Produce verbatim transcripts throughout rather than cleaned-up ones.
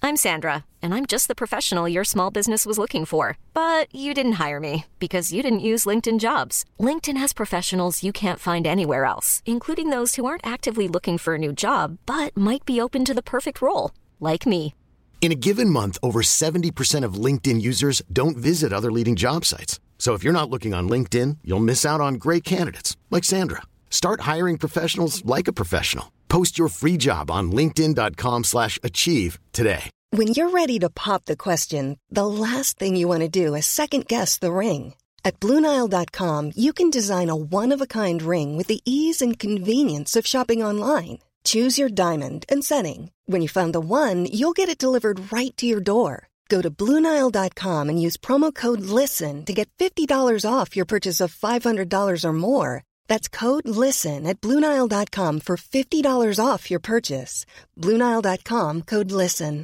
I'm Sandra, and I'm just the professional your small business was looking for. But you didn't hire me because you didn't use LinkedIn Jobs. LinkedIn has professionals you can't find anywhere else, including those who aren't actively looking for a new job, but might be open to the perfect role, like me. In a given month, over seventy percent of LinkedIn users don't visit other leading job sites. So if you're not looking on LinkedIn, you'll miss out on great candidates like Sandra. Start hiring professionals like a professional. Post your free job on linkedin dot com slash achieve today. When you're ready to pop the question, the last thing you want to do is second-guess the ring. At Blue Nile dot com, you can design a one-of-a-kind ring with the ease and convenience of shopping online. Choose your diamond and setting. When you find the one, you'll get it delivered right to your door. Go to Blue Nile dot com and use promo code LISTEN to get fifty dollars off your purchase of five hundred dollars or more. That's code LISTEN at Blue Nile dot com for fifty dollars off your purchase. Blue Nile dot com, code LISTEN.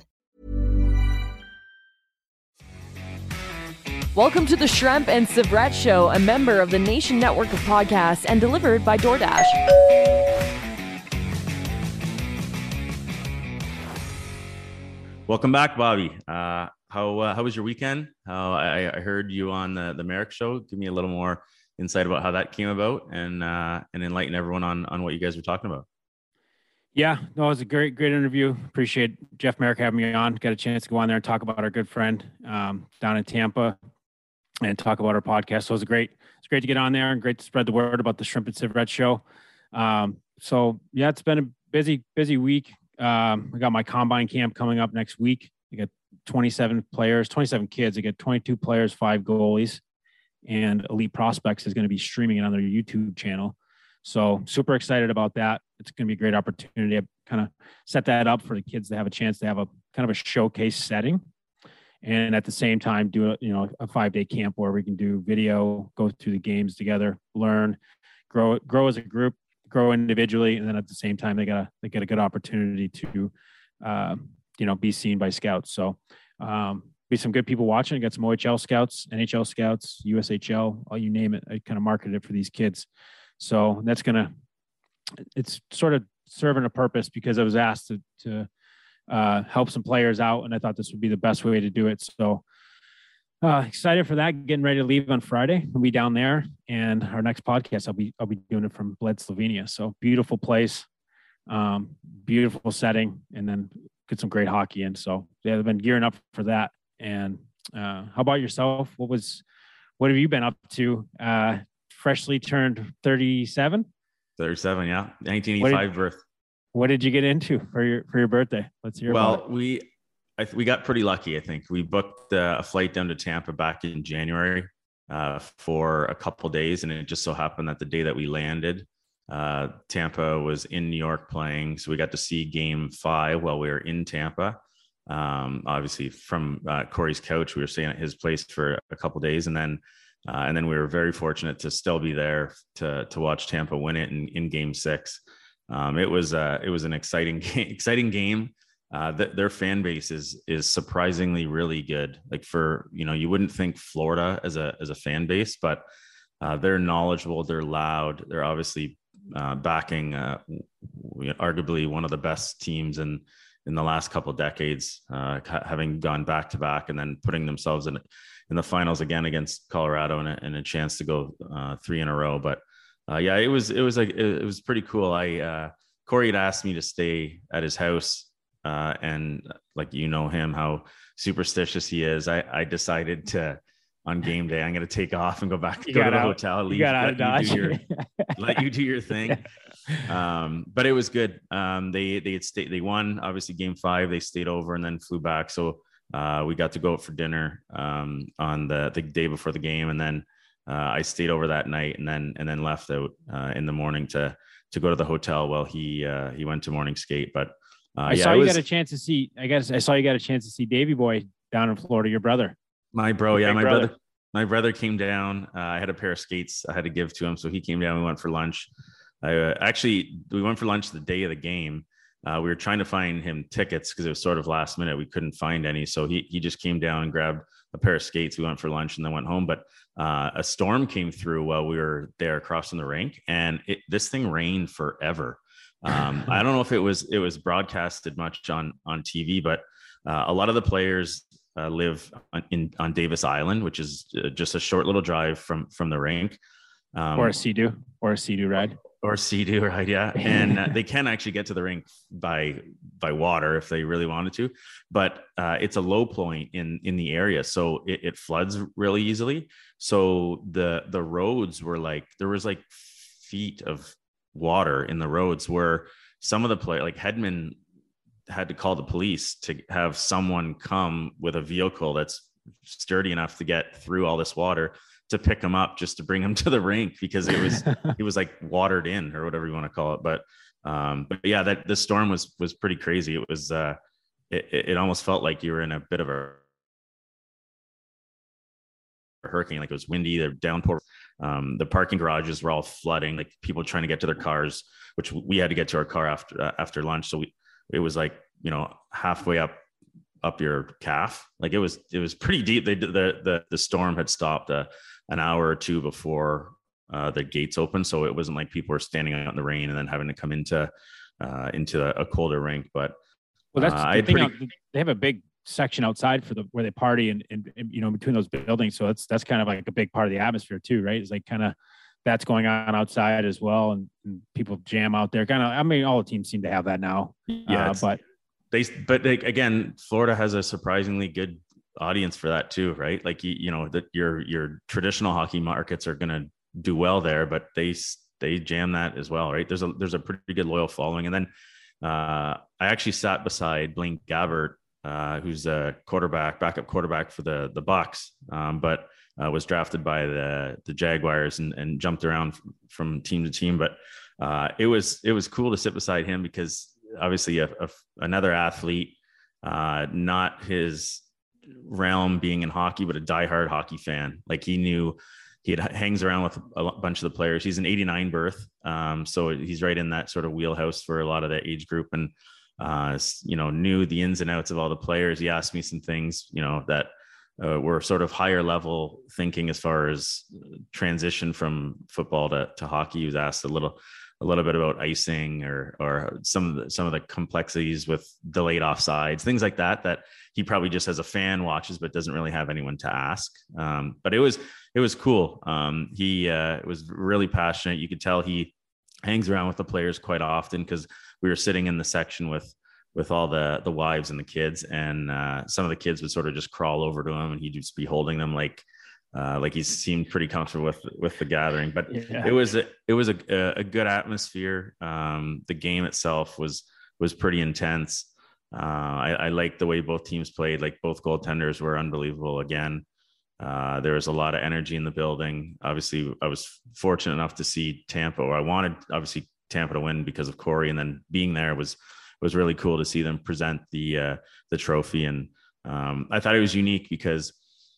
Welcome to the Shremp and Sevrett Show, a member of the Nation Network of Podcasts and delivered by DoorDash. Welcome back, Bobby. Uh, how uh, how was your weekend? How I, I heard you on the the Merrick Show. Give me a little more insight about how that came about, and uh, and enlighten everyone on on what you guys were talking about. Yeah, no, it was a great, great interview. Appreciate Jeff Merrick having me on. Got a chance to go on there and talk about our good friend um, down in Tampa and talk about our podcast. So it was a great, it's great to get on there and great to spread the word about the Shremp and Sevrett Show. Um, so yeah, it's been a busy, busy week. Um, I got my combine camp coming up next week. I got twenty-seven players, twenty-seven kids. I got twenty-two players, five goalies, and Elite Prospects is going to be streaming it on their YouTube channel. So super excited about that. It's going to be a great opportunity. I kind of set that up for the kids to have a chance to have a kind of a showcase setting. And at the same time, do a, you know, a five day camp where we can do video, go through the games together, learn, grow, grow as a group, grow individually. And then at the same time, they got a, they get a good opportunity to, uh, you know, be seen by scouts. So um, be some good people watching. Got some O H L scouts, N H L scouts, U S H L, all you name it. I kind of marketed it for these kids. So that's going to, it's sort of serving a purpose because I was asked to, to uh, help some players out. And I thought this would be the best way to do it. So uh, excited for that, getting ready to leave on Friday. We'll be down there, and our next podcast, I'll be, I'll be doing it from Bled, Slovenia. So beautiful place, um, beautiful setting, and then get some great hockey in. So yeah, they've been gearing up for that. And uh, how about yourself? What was, what have you been up to? Uh, freshly turned thirty-seven? thirty-seven, yeah. nineteen eighty-five birth. What did you get into for your for your birthday? Let's hear well, about it. Well, we I th- we got pretty lucky, I think. We booked uh, a flight down to Tampa back in January uh, for a couple days, and it just so happened that the day that we landed, uh, Tampa was in New York playing, so we got to see game five while we were in Tampa. Um, obviously, from uh, Corey's couch, we were staying at his place for a couple days, and then Uh, and then we were very fortunate to still be there to to watch Tampa win it in, in game six. Um, it was uh, it was an exciting game, exciting game. Uh, th- their fan base is is surprisingly really good. Like for, you know, you wouldn't think Florida as a as a fan base, but uh, they're knowledgeable, they're loud, they're obviously uh, backing uh, arguably one of the best teams in in the last couple of decades, uh, having gone back to back and then putting themselves in in the finals again against Colorado and a, and a chance to go uh, three in a row. But uh, yeah, it was, it was like, it, it was pretty cool. I, uh, Corey had asked me to stay at his house uh, and like, you know him, how superstitious he is. I, I decided to, on game day, I'm going to take off and go back, you go to the out, hotel, leave, you got out of Dodge. You your, let you do your thing. Um, but it was good. Um, they, they had stayed, they won obviously game five, they stayed over and then flew back. So uh, we got to go out for dinner um, on the, the day before the game. And then uh, I stayed over that night and then, and then left out uh, in the morning to, to go to the hotel while he, uh, he went to morning skate. But uh, I yeah, saw you was, got a chance to see, I guess I saw you got a chance to see Davey Boy down in Florida, your brother. My bro, yeah, my brother. brother. My brother came down. Uh, I had a pair of skates I had to give to him, so he came down. We went for lunch. I, uh, actually, we went for lunch the day of the game. Uh, we were trying to find him tickets because it was sort of last minute. We couldn't find any, so he he just came down and grabbed a pair of skates. We went for lunch and then went home. But uh, a storm came through while we were there crossing the rink, and it, this thing rained forever. Um, I don't know if it was it was broadcasted much on on T V, but uh, a lot of the players uh, live on, in, on Davis Island, which is uh, just a short little drive from, from the rink. Um, or a Sea-Doo or a Sea-Doo ride. Or Sea-Doo, right? Yeah. And uh, they can actually get to the rink by, by water if they really wanted to, but uh, it's a low point in, in the area. So it, it floods really easily. So the, the roads were like, there was like feet of water in the roads where some of the play, like Hedman had to call the police to have someone come with a vehicle that's sturdy enough to get through all this water to pick him up, just to bring him to the rink, because it was, it was like watered in, or whatever you want to call it. But, um, but yeah, that the storm was, was pretty crazy. It was, uh, it, it almost felt like you were in a bit of a hurricane. Like, it was windy, the downpour. Um, the parking garages were all flooding, like people trying to get to their cars, which we had to get to our car after, uh, after lunch. So we, it was like, you know, halfway up, up your calf. Like, it was, it was pretty deep. They did the, the, the storm had stopped uh, an hour or two before uh, the gates opened. So it wasn't like people were standing out in the rain and then having to come into, uh, into a, a colder rink. But well, that's uh, the thing. pretty... They have a big section outside for the, where they party and, and, and, you know, between those buildings. So that's, that's kind of like a big part of the atmosphere too, right? It's like kind of, that's going on outside as well. And, and people jam out there kind of, I mean, all the teams seem to have that now. Yeah. Uh, but they, but they, again, Florida has a surprisingly good audience for that too, right? Like, you, you know, that your, your traditional hockey markets are going to do well there, but they, they jam that as well, right? There's a, there's a pretty good loyal following. And then uh, I actually sat beside Blaine Gabbert, uh, who's a quarterback, backup quarterback for the, the Bucks, um, but uh, was drafted by the, the Jaguars and, and jumped around from, from team to team. But uh, it was, it was cool to sit beside him, because obviously a, a, another athlete, uh, not his realm being in hockey, but a diehard hockey fan. Like, he knew, he had, hangs around with a bunch of the players. He's an eighty-nine birth. Um, so he's right in that sort of wheelhouse for a lot of that age group. And, uh, you know, knew the ins and outs of all the players. He asked me some things, you know, that uh, were sort of higher level thinking as far as transition from football to, to hockey. He was asked a little, a little bit about icing or, or some of the, some of the complexities with delayed offsides, things like that, that he probably just as a fan watches, but doesn't really have anyone to ask. Um, but it was, it was cool. Um, he uh, was really passionate. You could tell he hangs around with the players quite often, because we were sitting in the section with, with all the, the wives and the kids. And uh, some of the kids would sort of just crawl over to him, and he'd just be holding them like, Uh, like he seemed pretty comfortable with with the gathering. But yeah. it was a, it was a, a good atmosphere. Um, the game itself was was pretty intense. Uh, I, I liked the way both teams played. Like, both goaltenders were unbelievable again. Uh, there was a lot of energy in the building. Obviously, I was fortunate enough to see Tampa, or I wanted obviously Tampa to win because of Corey, and then being there was was really cool to see them present the uh, the trophy. And um, I thought it was unique because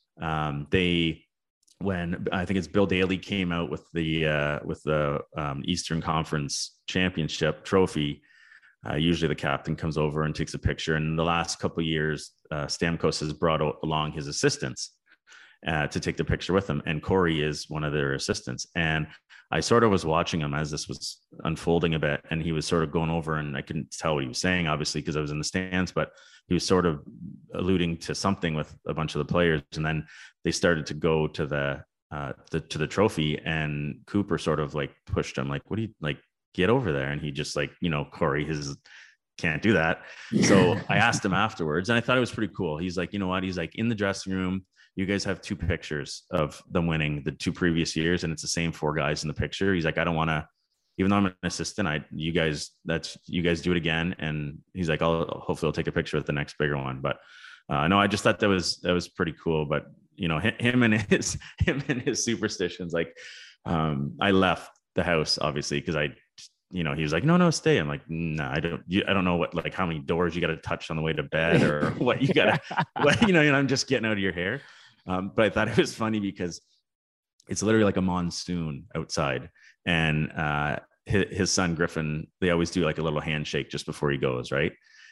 um, they. When I think it's Bill Daly came out with the uh, with the um, Eastern Conference Championship trophy, uh, usually the captain comes over and takes a picture. And in the last couple of years, uh, Stamkos has brought along his assistants uh, to take the picture with him, and Corey is one of their assistants. And I sort of was watching him as this was unfolding a bit, and he was sort of going over, and I couldn't tell what he was saying, obviously, because I was in the stands, but he was sort of alluding to something with a bunch of the players. And then they started to go to the, uh, the, to the trophy, and Cooper sort of like pushed him, like, what do you like, get over there? And he just like, you know, Corey, his can't do that. So I asked him afterwards, and I thought it was pretty cool. He's like, you know what? He's like, in the dressing room, you guys have two pictures of them winning the two previous years, and it's the same four guys in the picture. He's like, I don't want to, even though I'm an assistant, I, you guys, that's, you guys do it again. And he's like, I'll hopefully I'll take a picture with the next bigger one. But uh, no, I just thought that was, that was pretty cool. But, you know, him and his, him and his superstitions, like um, I left the house obviously, cause I, you know, he was like, no, no, stay. I'm like, no, nah, I don't, you, I don't know what, like how many doors you got to touch on the way to bed, or what you got to, what, you know, you know, I'm just getting out of your hair. Um, but I thought it was funny because it's literally like a monsoon outside, and uh, his, his son Griffin, they always do like a little handshake just before he goes, right?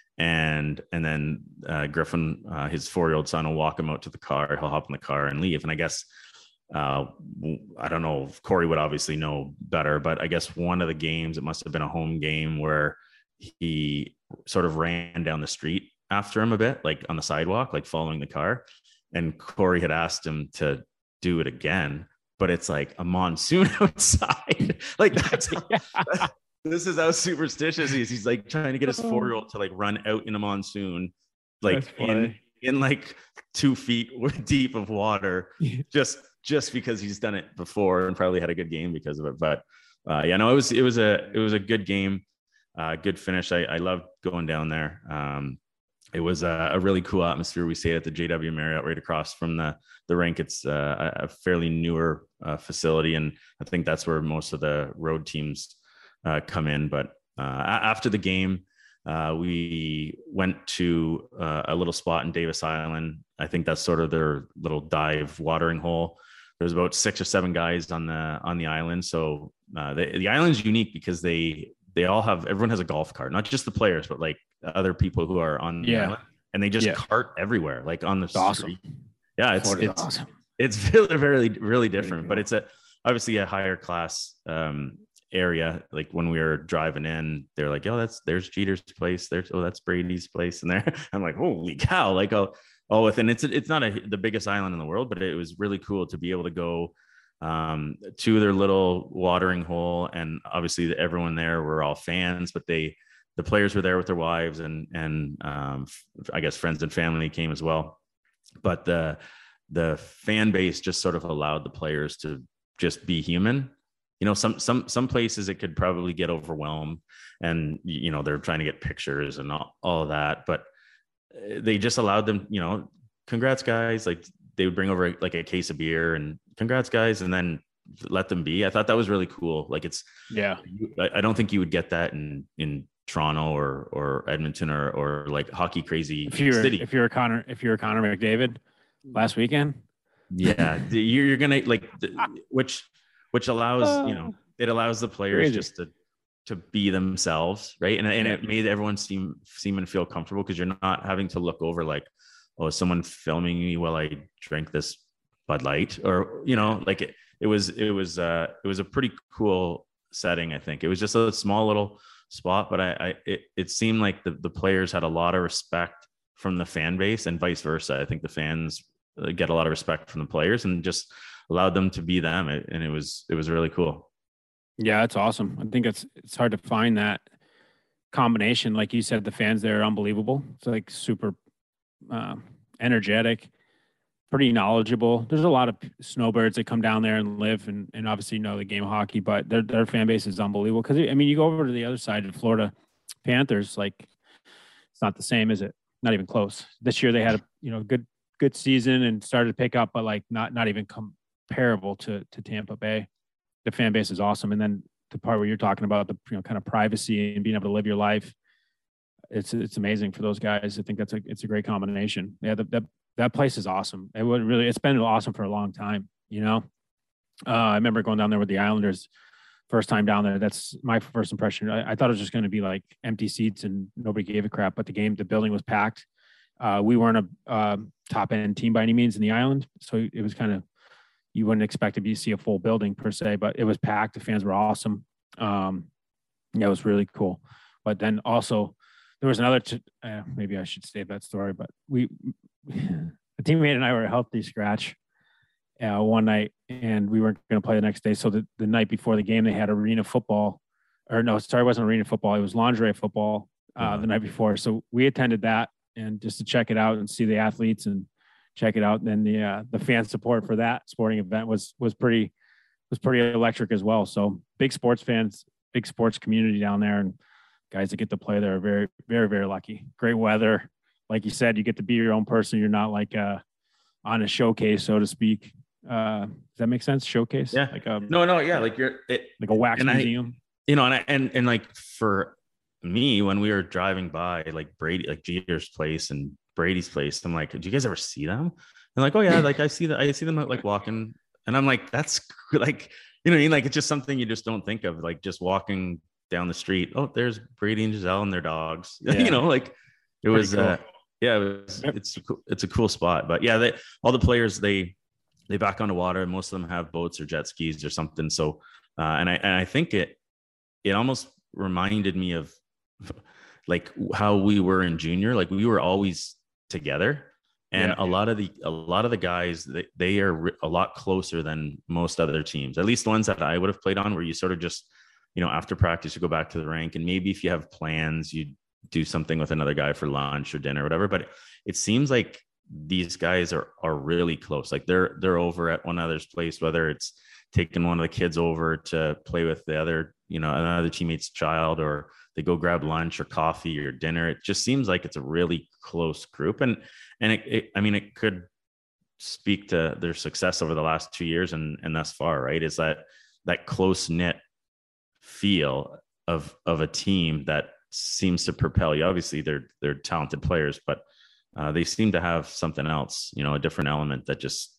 And and then uh, Griffin, uh, his four-year-old son, will walk him out to the car. He'll hop in the car and leave. And I guess uh, I don't know if Corey would obviously know better, but I guess one of the games, it must have been a home game, where he sort of ran down the street after him a bit, like on the sidewalk, like following the car. And Corey had asked him to do it again, but it's like a monsoon outside. Like that's yeah. This is how superstitious he is. He's like trying to get his four-year-old to like run out in a monsoon, like in in like two feet deep of water, just just because he's done it before and probably had a good game because of it. But uh, yeah, no, it was it was a it was a good game, uh, good finish. I I loved going down there. Um, it was a, a really cool atmosphere. We stayed at the J W Marriott right across from the the rink. It's uh, a fairly newer uh, facility, and I think that's where most of the road teams Uh, come in. But uh, after the game, uh, we went to uh, a little spot in Davis Island. I think that's sort of their little dive watering hole. There's about six or seven guys on the on the island. So uh, the, the island's unique because they they all have, everyone has a golf cart, not just the players, but like other people who are on the yeah. island, and they just yeah. cart everywhere, like on the it's street. Awesome. Yeah, it's Florida's it's awesome. It's really really really different, but it's a obviously a higher class um, area. Like when we were driving in, they're like, oh, that's there's Jeter's place, there's oh that's Brady's place, and there I'm like, holy cow, like oh oh within it's it's not a, the biggest island in the world, but it was really cool to be able to go um to their little watering hole. And obviously everyone there were all fans, but they the players were there with their wives, and and um I guess friends and family came as well. But the the fan base just sort of allowed the players to just be human. You know, some some some places it could probably get overwhelmed, and you know they're trying to get pictures and all, all of that, but they just allowed them, you know, congrats guys, like they would bring over like a case of beer and congrats guys, and then let them be. I thought that was really cool. Like it's yeah I, I don't think you would get that in in Toronto or or Edmonton or or like hockey crazy if you're city. If you're a Connor if you're a Connor McDavid last weekend, yeah, you're, you're gonna like which which allows, you know, it allows the players Crazy. just to to be themselves, right? And and it made everyone seem seem and feel comfortable, because you're not having to look over like, oh, is someone filming me while I drink this Bud Light, or you know, like it, it was it was uh it was a pretty cool setting. I think it was just a small little spot, but I, I it, it seemed like the the players had a lot of respect from the fan base, and vice versa. I think the fans get a lot of respect from the players, and just allowed them to be them, and it was it was really cool. Yeah, that's awesome. I think it's it's hard to find that combination. Like you said, the fans there are unbelievable. It's like super uh, energetic, pretty knowledgeable. There's a lot of snowbirds that come down there and live, and, and obviously know the game of hockey, but their their fan base is unbelievable. Because I mean, you go over to the other side of Florida Panthers, like it's not the same, is it? Not even close. This year they had a you know good good season and started to pick up, but like not not even come. comparable to to Tampa Bay. The fan base is awesome, and then the part where you're talking about the you know kind of privacy and being able to live your life, it's it's amazing for those guys. I think that's a it's a great combination. Yeah, the, that that place is awesome. It would really it's been awesome for a long time. You know, uh, I remember going down there with the Islanders first time down there. That's my first impression. I, I thought it was just going to be like empty seats and nobody gave a crap, but the game the building was packed. Uh, we weren't a uh, top end team by any means in the island, so it was kind of. You wouldn't expect to see a full building per se, but it was packed. The fans were awesome. Um, yeah, it was really cool. But then also there was another, t- uh, maybe I should save that story, but we, a teammate and I were a healthy scratch uh, one night, and we weren't going to play the next day. So the, the night before the game, they had arena football or no, sorry, it wasn't arena football. It was lingerie football uh, mm-hmm. the night before. So we attended that, and just to check it out and see the athletes and check it out. And then the uh, the fan support for that sporting event was was pretty was pretty electric as well. So big sports fans, big sports community down there, and guys that get to play there are very very very lucky. Great weather, like you said, you get to be your own person. You're not like uh, on a showcase, so to speak. Uh, does that make sense? Showcase? Yeah. Like a no, no, yeah, like you're it, like a wax museum. I, you know, and I, and and like for me, when we were driving by, like Brady, like Jeter's place and Brady's place, I'm like, do you guys ever see them? And like, oh yeah, like I see that I see them like walking, and I'm like, that's like, you know what I mean? Like it's just something you just don't think of, like just walking down the street. Oh, there's Brady and Giselle and their dogs. Yeah. You know, like it was cool. uh yeah, it was, it's a cool, it's a cool spot. But yeah, they all the players they they back on the water. Most of them have boats or jet skis or something. So uh and I and I think it it almost reminded me of like how we were in junior, like we were always together. And Yeah. a lot of the, a lot of the guys, they, they are a lot closer than most other teams, at least the ones that I would have played on, where you sort of just, you know, after practice, you go back to the rink, and maybe if you have plans, you do something with another guy for lunch or dinner or whatever. But it seems like these guys are, are really close. Like they're, they're over at one another's place, whether it's taking one of the kids over to play with the other, you know, another teammate's child, or they go grab lunch or coffee or dinner. It just seems like it's a really close group. And, and it, it I mean, it could speak to their success over the last two years and, and thus far, right? Is that, that close knit feel of, of a team that seems to propel you. Obviously they're, they're talented players, but uh, they seem to have something else, you know, a different element that just,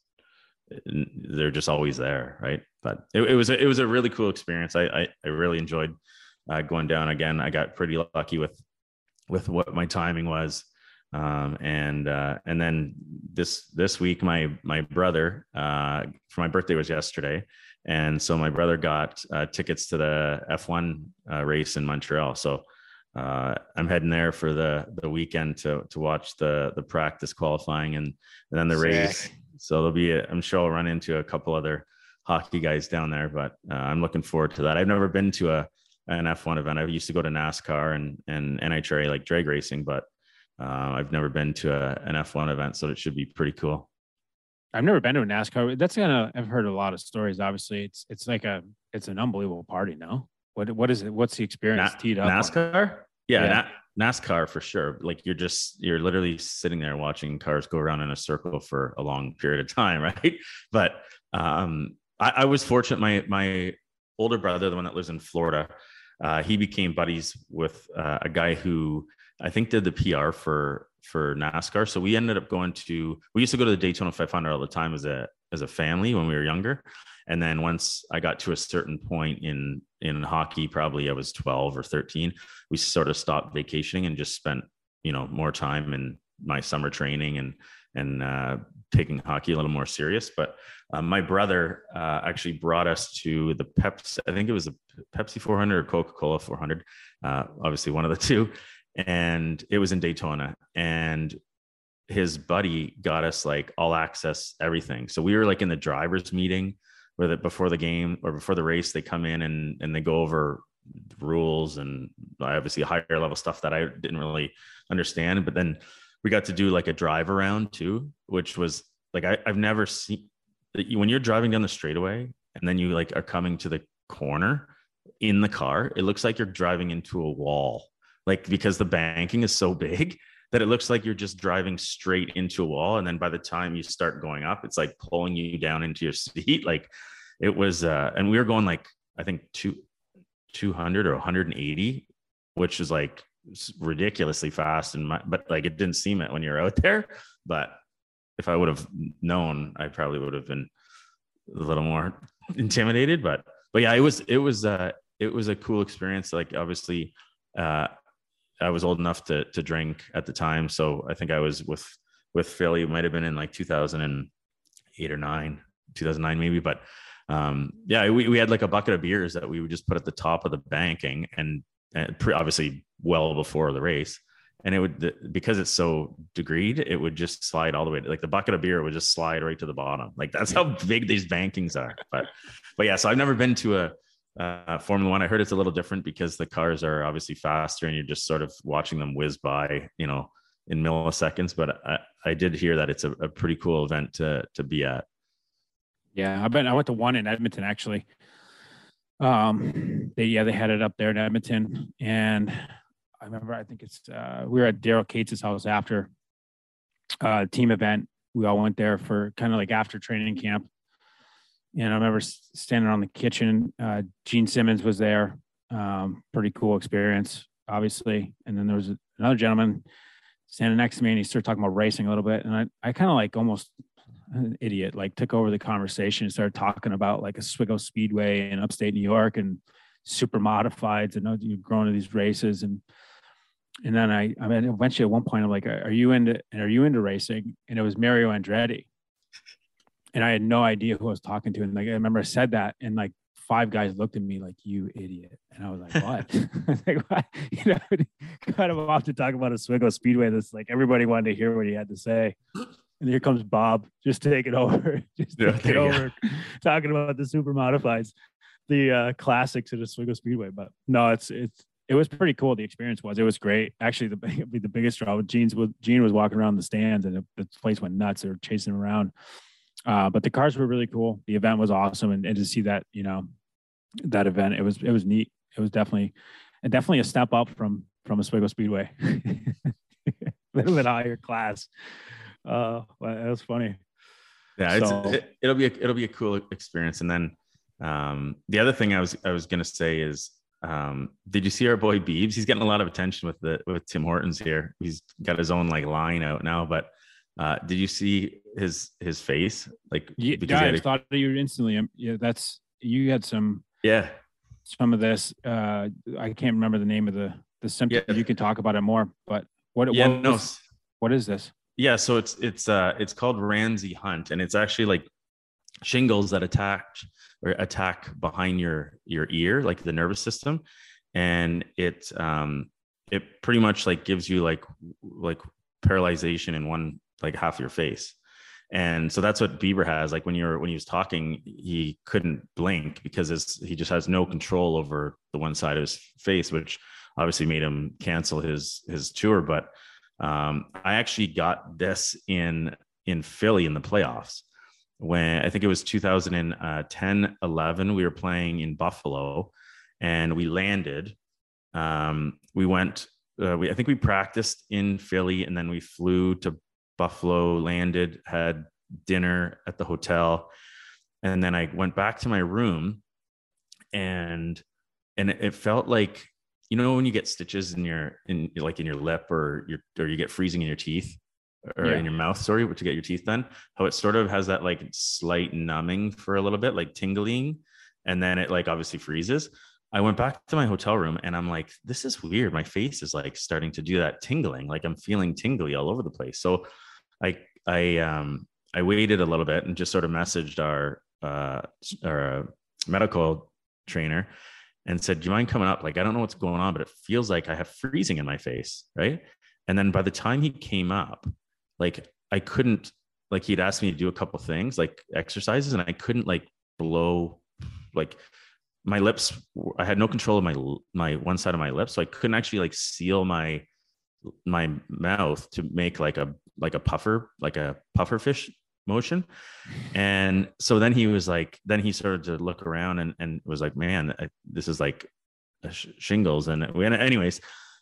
they're just always there. Right. But it, it was, a, it was a really cool experience. I, I, I really enjoyed uh, going down again. I got pretty lucky with, with what my timing was. Um, and, uh, and then this, this week, my, my brother, uh, for my birthday was yesterday. And so my brother got uh, tickets to the F one uh, race in Montreal. So uh, I'm heading there for the, the weekend to, to watch the, the practice qualifying and, and then the Sick. race. So there'll be, a, I'm sure I'll run into a couple other hockey guys down there, but uh, I'm looking forward to that. I've never been to a, an F one event. I used to go to NASCAR and, and N H R A, like drag racing, but uh, I've never been to a, an F one event. So it should be pretty cool. I've never been to a NASCAR. That's gonna. I've heard a lot of stories. Obviously, it's it's like a it's an unbelievable party. No, what what is it? What's the experience? Na- teed up NASCAR? Yeah, yeah. Na- NASCAR for sure. Like you're just you're literally sitting there watching cars go around in a circle for a long period of time, right? But um, I, I was fortunate. My my older brother, the one that lives in Florida, uh, he became buddies with uh, a guy who I think did the P R for. for NASCAR. So we ended up going to, we used to go to the Daytona five hundred all the time as a, as a family when we were younger. And then once I got to a certain point in, in hockey, probably I was twelve or thirteen, we sort of stopped vacationing and just spent, you know, more time in my summer training and, and uh, taking hockey a little more serious. But uh, my brother uh, actually brought us to the Pepsi, I think it was the Pepsi four hundred or Coca-Cola four hundred, uh, obviously one of the two. And it was in Daytona, and his buddy got us like all access, everything. So we were like in the driver's meeting where the, before the game or before the race, they come in and, and they go over rules and obviously higher level stuff that I didn't really understand. But then we got to do like a drive around too, which was like, I, I've never seen when you're driving down the straightaway and then you like are coming to the corner in the car, it looks like you're driving into a wall. Like, because the banking is so big that it looks like you're just driving straight into a wall. And then by the time you start going up, it's like pulling you down into your seat. Like it was, uh, and we were going like, I think two, two hundred or one hundred eighty, which is like ridiculously fast. And my, but like, it didn't seem it when you're out there, but if I would have known, I probably would have been a little more intimidated, but, but yeah, it was, it was, uh, it was a cool experience. Like obviously, uh, I was old enough to to drink at the time. So I think I was with, with Philly. It might've been in like two thousand eight or nine, two thousand nine maybe. But um, yeah, we, we had like a bucket of beers that we would just put at the top of the banking and, and pre- obviously well before the race. And it would, because it's so degreed, it would just slide all the way to, like the bucket of beer would just slide right to the bottom. Like that's how big these bankings are. But, but yeah, so I've never been to a, Uh, Formula One. I heard it's a little different because the cars are obviously faster and you're just sort of watching them whiz by, you know, in milliseconds. But I, I did hear that it's a, a pretty cool event to to be at. Yeah, I've been. I went to one in Edmonton actually. Um, they yeah they had it up there in Edmonton, and I remember I think it's uh, we were at Daryl Cates' house after uh, team event. We all went there for kind of like after training camp. And I remember standing on the kitchen. Uh, Gene Simmons was there. Um, pretty cool experience, obviously. And then there was another gentleman standing next to me, and he started talking about racing a little bit. And I, I kind of like almost an idiot, like took over the conversation and started talking about like Oswego Speedway in upstate New York and super modifieds and you're going to these races. And and then I, I mean, eventually at one point I'm like, are you into are you into racing? And it was Mario Andretti. And I had no idea who I was talking to. And like, I remember I said that, and like five guys looked at me like, you idiot. And I was like, what? I was like, what? You know, kind of off to talk about Oswego Speedway. That's like, everybody wanted to hear what he had to say. And here comes Bob, just take it over. Just take yeah, it over. Go. Talking about the super modifieds, the uh, classics at Oswego Speedway. But no, it's, it's, it was pretty cool. The experience was, it was great. Actually, the, the biggest draw with Gene's, with Gene was walking around the stands and the, the place went nuts. They were chasing him around. Uh, but the cars were really cool. The event was awesome. And, and to see that, you know, that event, it was, it was neat. It was definitely, and definitely a step up from, from Oswego Speedway, a little bit higher class. Uh, well, it was funny. Yeah. So, it's, it, it'll be, a, it'll be a cool experience. And then um, the other thing I was, I was going to say is, um, did you see our boy Beebs? He's getting a lot of attention with the, with Tim Hortons here. He's got his own like line out now, but Uh, did you see his his face? Like, yeah, because I a, thought of you instantly. Yeah, that's you had some. Yeah, some of this. Uh, I can't remember the name of the the symptoms. Yeah. You can talk about it more. But what? Yeah, what, no. was, what is this? Yeah, so it's it's uh it's called Ramsay Hunt, and it's actually like shingles that attack or attack behind your your ear, like the nervous system, and it um it pretty much like gives you like like paralyzation in one. Like half your face. And so that's what Bieber has. Like when you're, when he was talking, he couldn't blink because his, he just has no control over the one side of his face, which obviously made him cancel his, his tour. But um, I actually got this in, in Philly in the playoffs when I think it was two thousand ten, eleven, we were playing in Buffalo and we landed. Um, we went, uh, we, I think we practiced in Philly and then we flew to Buffalo, landed, had dinner at the hotel. And then I went back to my room and, and it felt like, you know, when you get stitches in your, in like in your lip or your, or you get freezing in your teeth or yeah. in your mouth, sorry, to get your teeth done, how it sort of has that like slight numbing for a little bit, like tingling. And then it like obviously freezes. I went back to my hotel room and I'm like, this is weird. My face is like starting to do that tingling. Like I'm feeling tingly all over the place. So I, I, um, I waited a little bit and just sort of messaged our, uh, our medical trainer and said, do you mind coming up? Like, I don't know what's going on, but it feels like I have freezing in my face. Right. And then by the time he came up, like I couldn't, like he'd asked me to do a couple things like exercises and I couldn't like blow, like my lips, I had no control of my, my one side of my lips. So I couldn't actually like seal my, my mouth to make like a, like a puffer, like a puffer fish motion. And so then he was like, then he started to look around and, and was like, man, I, this is like a sh- shingles. And we, anyways,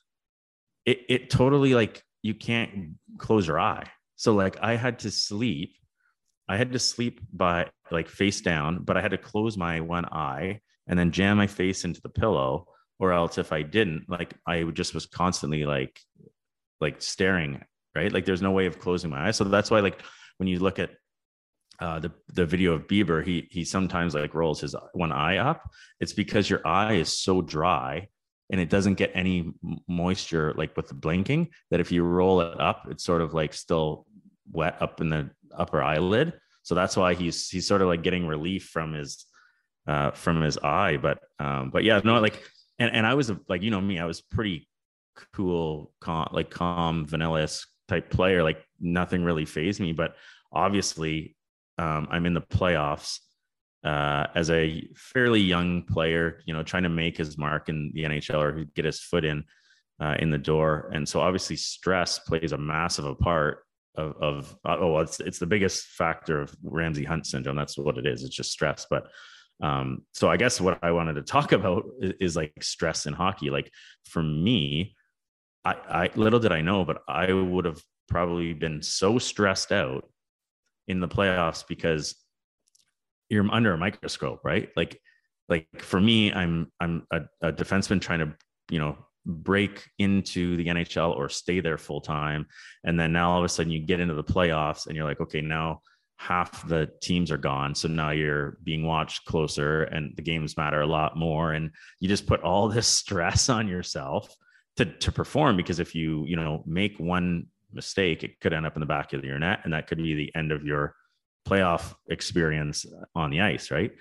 it, it totally like, you can't close your eye. So like I had to sleep, I had to sleep by like face down, but I had to close my one eye and then jam my face into the pillow, or else if I didn't, like I would just was constantly like, like staring, right? Like there's no way of closing my eyes. So that's why, like, when you look at uh, the, the video of Bieber, he, he sometimes like rolls his one eye up. It's because your eye is so dry and it doesn't get any moisture, like with the blinking, that if you roll it up, it's sort of like still wet up in the upper eyelid. So that's why he's, he's sort of like getting relief from his, uh, from his eye. But, um, but yeah, no, like, and, and I was like, you know me, I was pretty cool, calm, like calm, vanilla type player, like nothing really fazed me. But obviously um, I'm in the playoffs uh, as a fairly young player, you know, trying to make his mark in the N H L or get his foot in uh, in the door. And so obviously stress plays a massive a part of, of oh, it's, it's the biggest factor of Ramsay Hunt syndrome. That's what it is. It's just stress. But um, so I guess what I wanted to talk about is, is like stress in hockey. Like for me, I, I little did I know, but I would have probably been so stressed out in the playoffs because you're under a microscope, right? Like, like for me, I'm I'm a, a defenseman trying to, you know, break into the N H L or stay there full time, and then now all of a sudden you get into the playoffs and you're like, okay, now half the teams are gone, so now you're being watched closer, and the games matter a lot more, and you just put all this stress on yourself to to perform, because if you you know make one mistake, it could end up in the back of your net, and that could be the end of your playoff experience on the ice, right?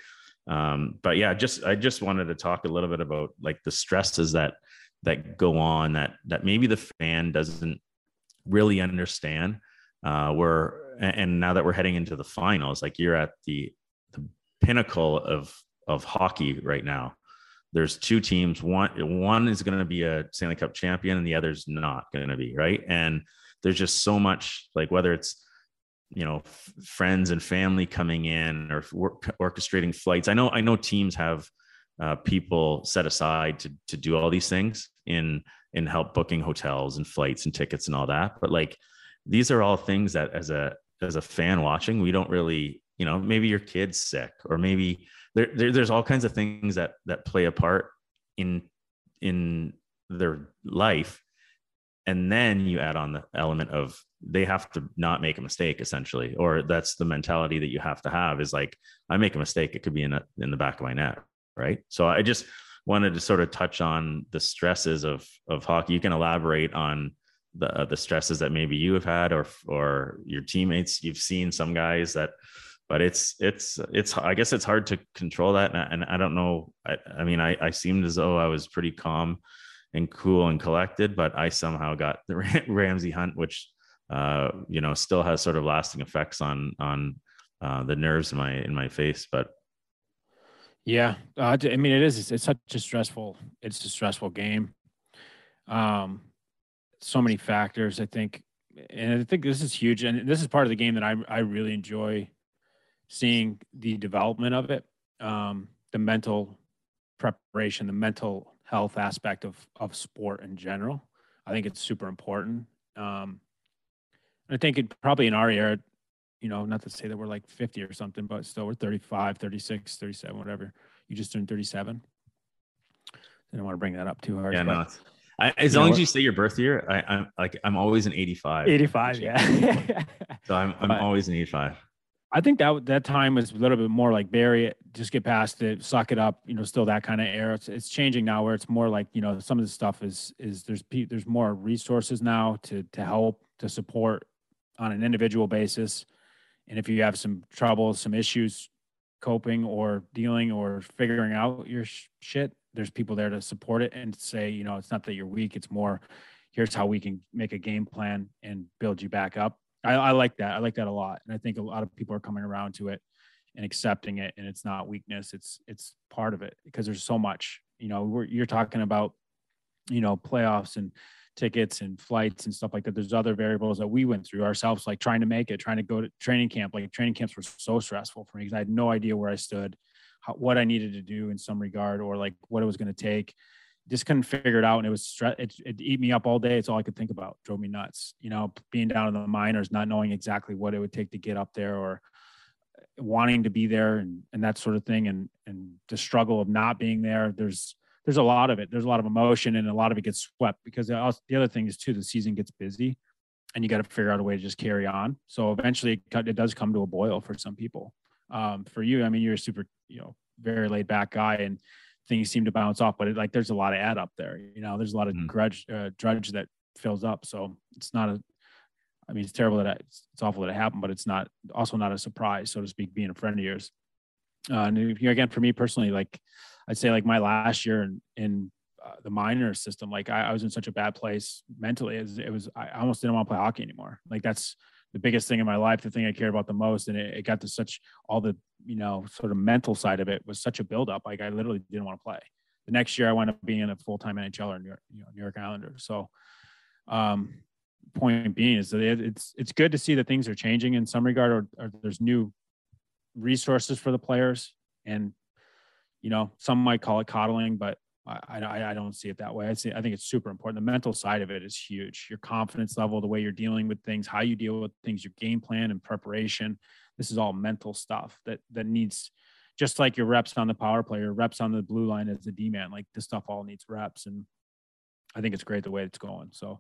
Um, but yeah, just, I just wanted to talk a little bit about like the stresses that, that go on that, that maybe the fan doesn't really understand. Uh, we're, and now that we're heading into the finals, like you're at the, the pinnacle of, of hockey right now. There's two teams. One, one is going to be a Stanley Cup champion and the other's not going to be, right. And there's just so much, like whether it's, you know, f- friends and family coming in or work, orchestrating flights. I know, I know teams have uh, people set aside to, to do all these things in, in help booking hotels and flights and tickets and all that. But like, these are all things that as a, as a fan watching, we don't really, you know, maybe your kid's sick, or maybe there, there there's all kinds of things that, that play a part in, in their life. And then you add on the element of they have to not make a mistake, essentially, or that's the mentality that you have to have is like, I make a mistake, it could be in a, in the back of my net. Right. So I just wanted to sort of touch on the stresses of, of hockey. You can elaborate on the, uh, the stresses that maybe you have had, or, or your teammates. You've seen some guys that, but it's, it's, it's, I guess it's hard to control that. And I, and I don't know. I, I mean, I, I seemed as though I was pretty calm and cool and collected, but I somehow got the Ramsey Hunt, which, uh, you know, still has sort of lasting effects on, on, uh, the nerves in my, in my face. But yeah, uh, I mean, it is, it's, it's such a stressful, it's a stressful game. Um, so many factors, I think, and I think this is huge. And this is part of the game that I, I really enjoy seeing the development of it. Um, the mental preparation, the mental health aspect of, of sport in general. I think it's super important. Um, I think it probably in our era, you know, not to say that we're like fifty or something, but still we're thirty-five, thirty-six, thirty-seven, whatever. You just turned thirty-seven. I don't want to bring that up too hard. Yeah, but, no, it's, I, as long as you say your birth year, I, I'm like, I'm always an eighty-five. eighty-five, yeah. So I'm, I'm but, always an eighty-five. I think that that time was a little bit more like bury it, just get past it, suck it up. You know, still that kind of era. It's, it's changing now, where it's more like, you know, some of the stuff is is there's there's more resources now to to help, to support on an individual basis. And if you have some trouble, some issues coping or dealing or figuring out your sh- shit, there's people there to support it and say, you know, it's not that you're weak. It's more, here's how we can make a game plan and build you back up. I, I like that. I like that a lot. And I think a lot of people are coming around to it and accepting it. And it's not weakness. It's, it's part of it, because there's so much, you know, we're, you're talking about, you know, playoffs and tickets and flights and stuff like that. There's other variables that we went through ourselves, like trying to make it, trying to go to training camp. Like training camps were so stressful for me because I had no idea where I stood, how, what I needed to do in some regard, or like what it was going to take. Just couldn't figure it out. And it was stress. It, it eat me up all day. It's all I could think about. Drove me nuts, you know, being down in the minors, not knowing exactly what it would take to get up there, or wanting to be there, and, and that sort of thing. And, and the struggle of not being there. There's, there's a lot of it. There's a lot of emotion, and a lot of it gets swept, because the other thing is too, the season gets busy and you got to figure out a way to just carry on. So eventually it, it does come to a boil for some people. Um, for you, I mean, you're a super, you know, very laid back guy, and things seem to bounce off, but it, like, there's a lot of add up there, you know, there's a lot of mm. grudge, uh, drudge that fills up. So it's not a, I mean, it's terrible that it, it's, it's awful that it happened, but it's not also not a surprise, so to speak, being a friend of yours. Uh, and you know, again, for me personally, like I'd say like my last year in, in uh, the minor system, like I, I was in such a bad place mentally. It was, it was, I almost didn't want to play hockey anymore. Like that's the biggest thing in my life, the thing I care about the most. And it, it got to such, all the, you know, sort of mental side of it was such a buildup. Like I literally didn't want to play. The next year I wound up being a full-time N H L or New York, you know, New York Islander. So um, point being is that it, it's, it's good to see that things are changing in some regard, or, or there's new resources for the players. And, you know, some might call it coddling, but I, I, I don't see it that way. I see, I think it's super important. The mental side of it is huge. Your confidence level, the way you're dealing with things, how you deal with things, your game plan and preparation. This is all mental stuff that, that needs, just like your reps on the power play, or reps on the blue line as a D-man, like this stuff all needs reps. And I think it's great the way it's going. So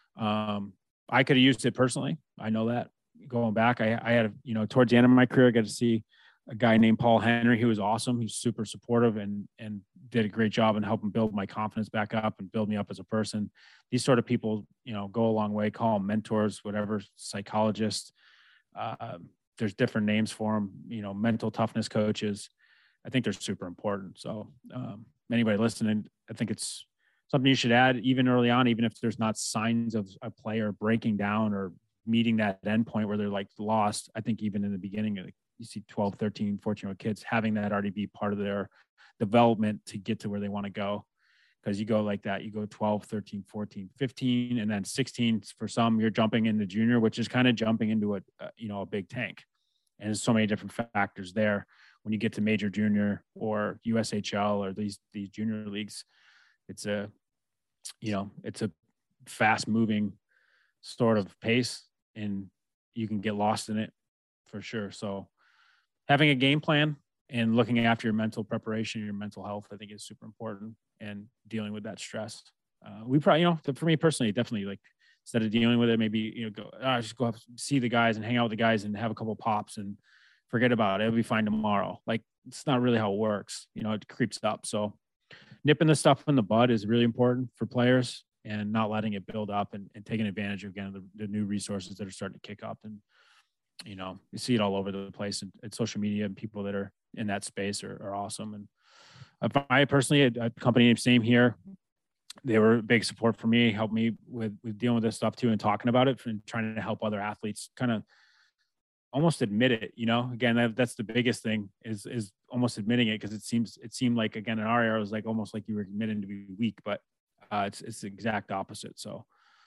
um, I could have used it personally. I know that going back, I, I had, you know, towards the end of my career, I got to see a guy named Paul Henry, who was awesome. He's super supportive and, and did a great job in helping build my confidence back up and build me up as a person. These sort of people, you know, go a long way, call them mentors, whatever, psychologists. Uh, there's different names for them, you know, mental toughness coaches. I think they're super important. So um, anybody listening, I think it's something you should add even early on, even if there's not signs of a player breaking down or meeting that end point where they're like lost. I think even in the beginning, like you see twelve, thirteen, fourteen year old kids having that already be part of their development to get to where they want to go. Because you go like that, you go twelve, thirteen, fourteen, fifteen, and then sixteen for some, you're jumping into junior, which is kind of jumping into a, a you know, a big tank. And there's so many different factors there. When you get to major junior or U S H L or these, these junior leagues, it's a, you know, it's a fast moving sort of pace, and you can get lost in it for sure. So having a game plan and looking after your mental preparation, your mental health, I think is super important, and dealing with that stress. Uh, we probably, you know, for me personally, definitely, like, instead of dealing with it, maybe, you know, go, oh, just go up, see the guys and hang out with the guys and have a couple of pops and forget about it. It'll be fine tomorrow. Like, it's not really how it works. You know, it creeps up. So nipping the stuff in the bud is really important for players, and not letting it build up, and, and taking advantage of, again, the, the new resources that are starting to kick up. And, you know, you see it all over the place, and, and social media, and people that are in that space are, are awesome. And I personally, a, a company named Same Here, they were a big support for me, helped me with, with dealing with this stuff too, and talking about it and trying to help other athletes kind of almost admit it. You know, again, that, that's the biggest thing is, is almost admitting it. Cause it seems, it seemed like, again, in our era, it was like, almost like you were admitting to be weak, but uh, it's, it's the exact opposite. So,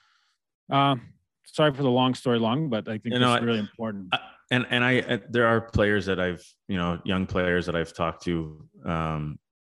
um, sorry for the long story long, but I think it's really important. I, and, and I, I, there are players that I've, you know, young players that I've talked to, um,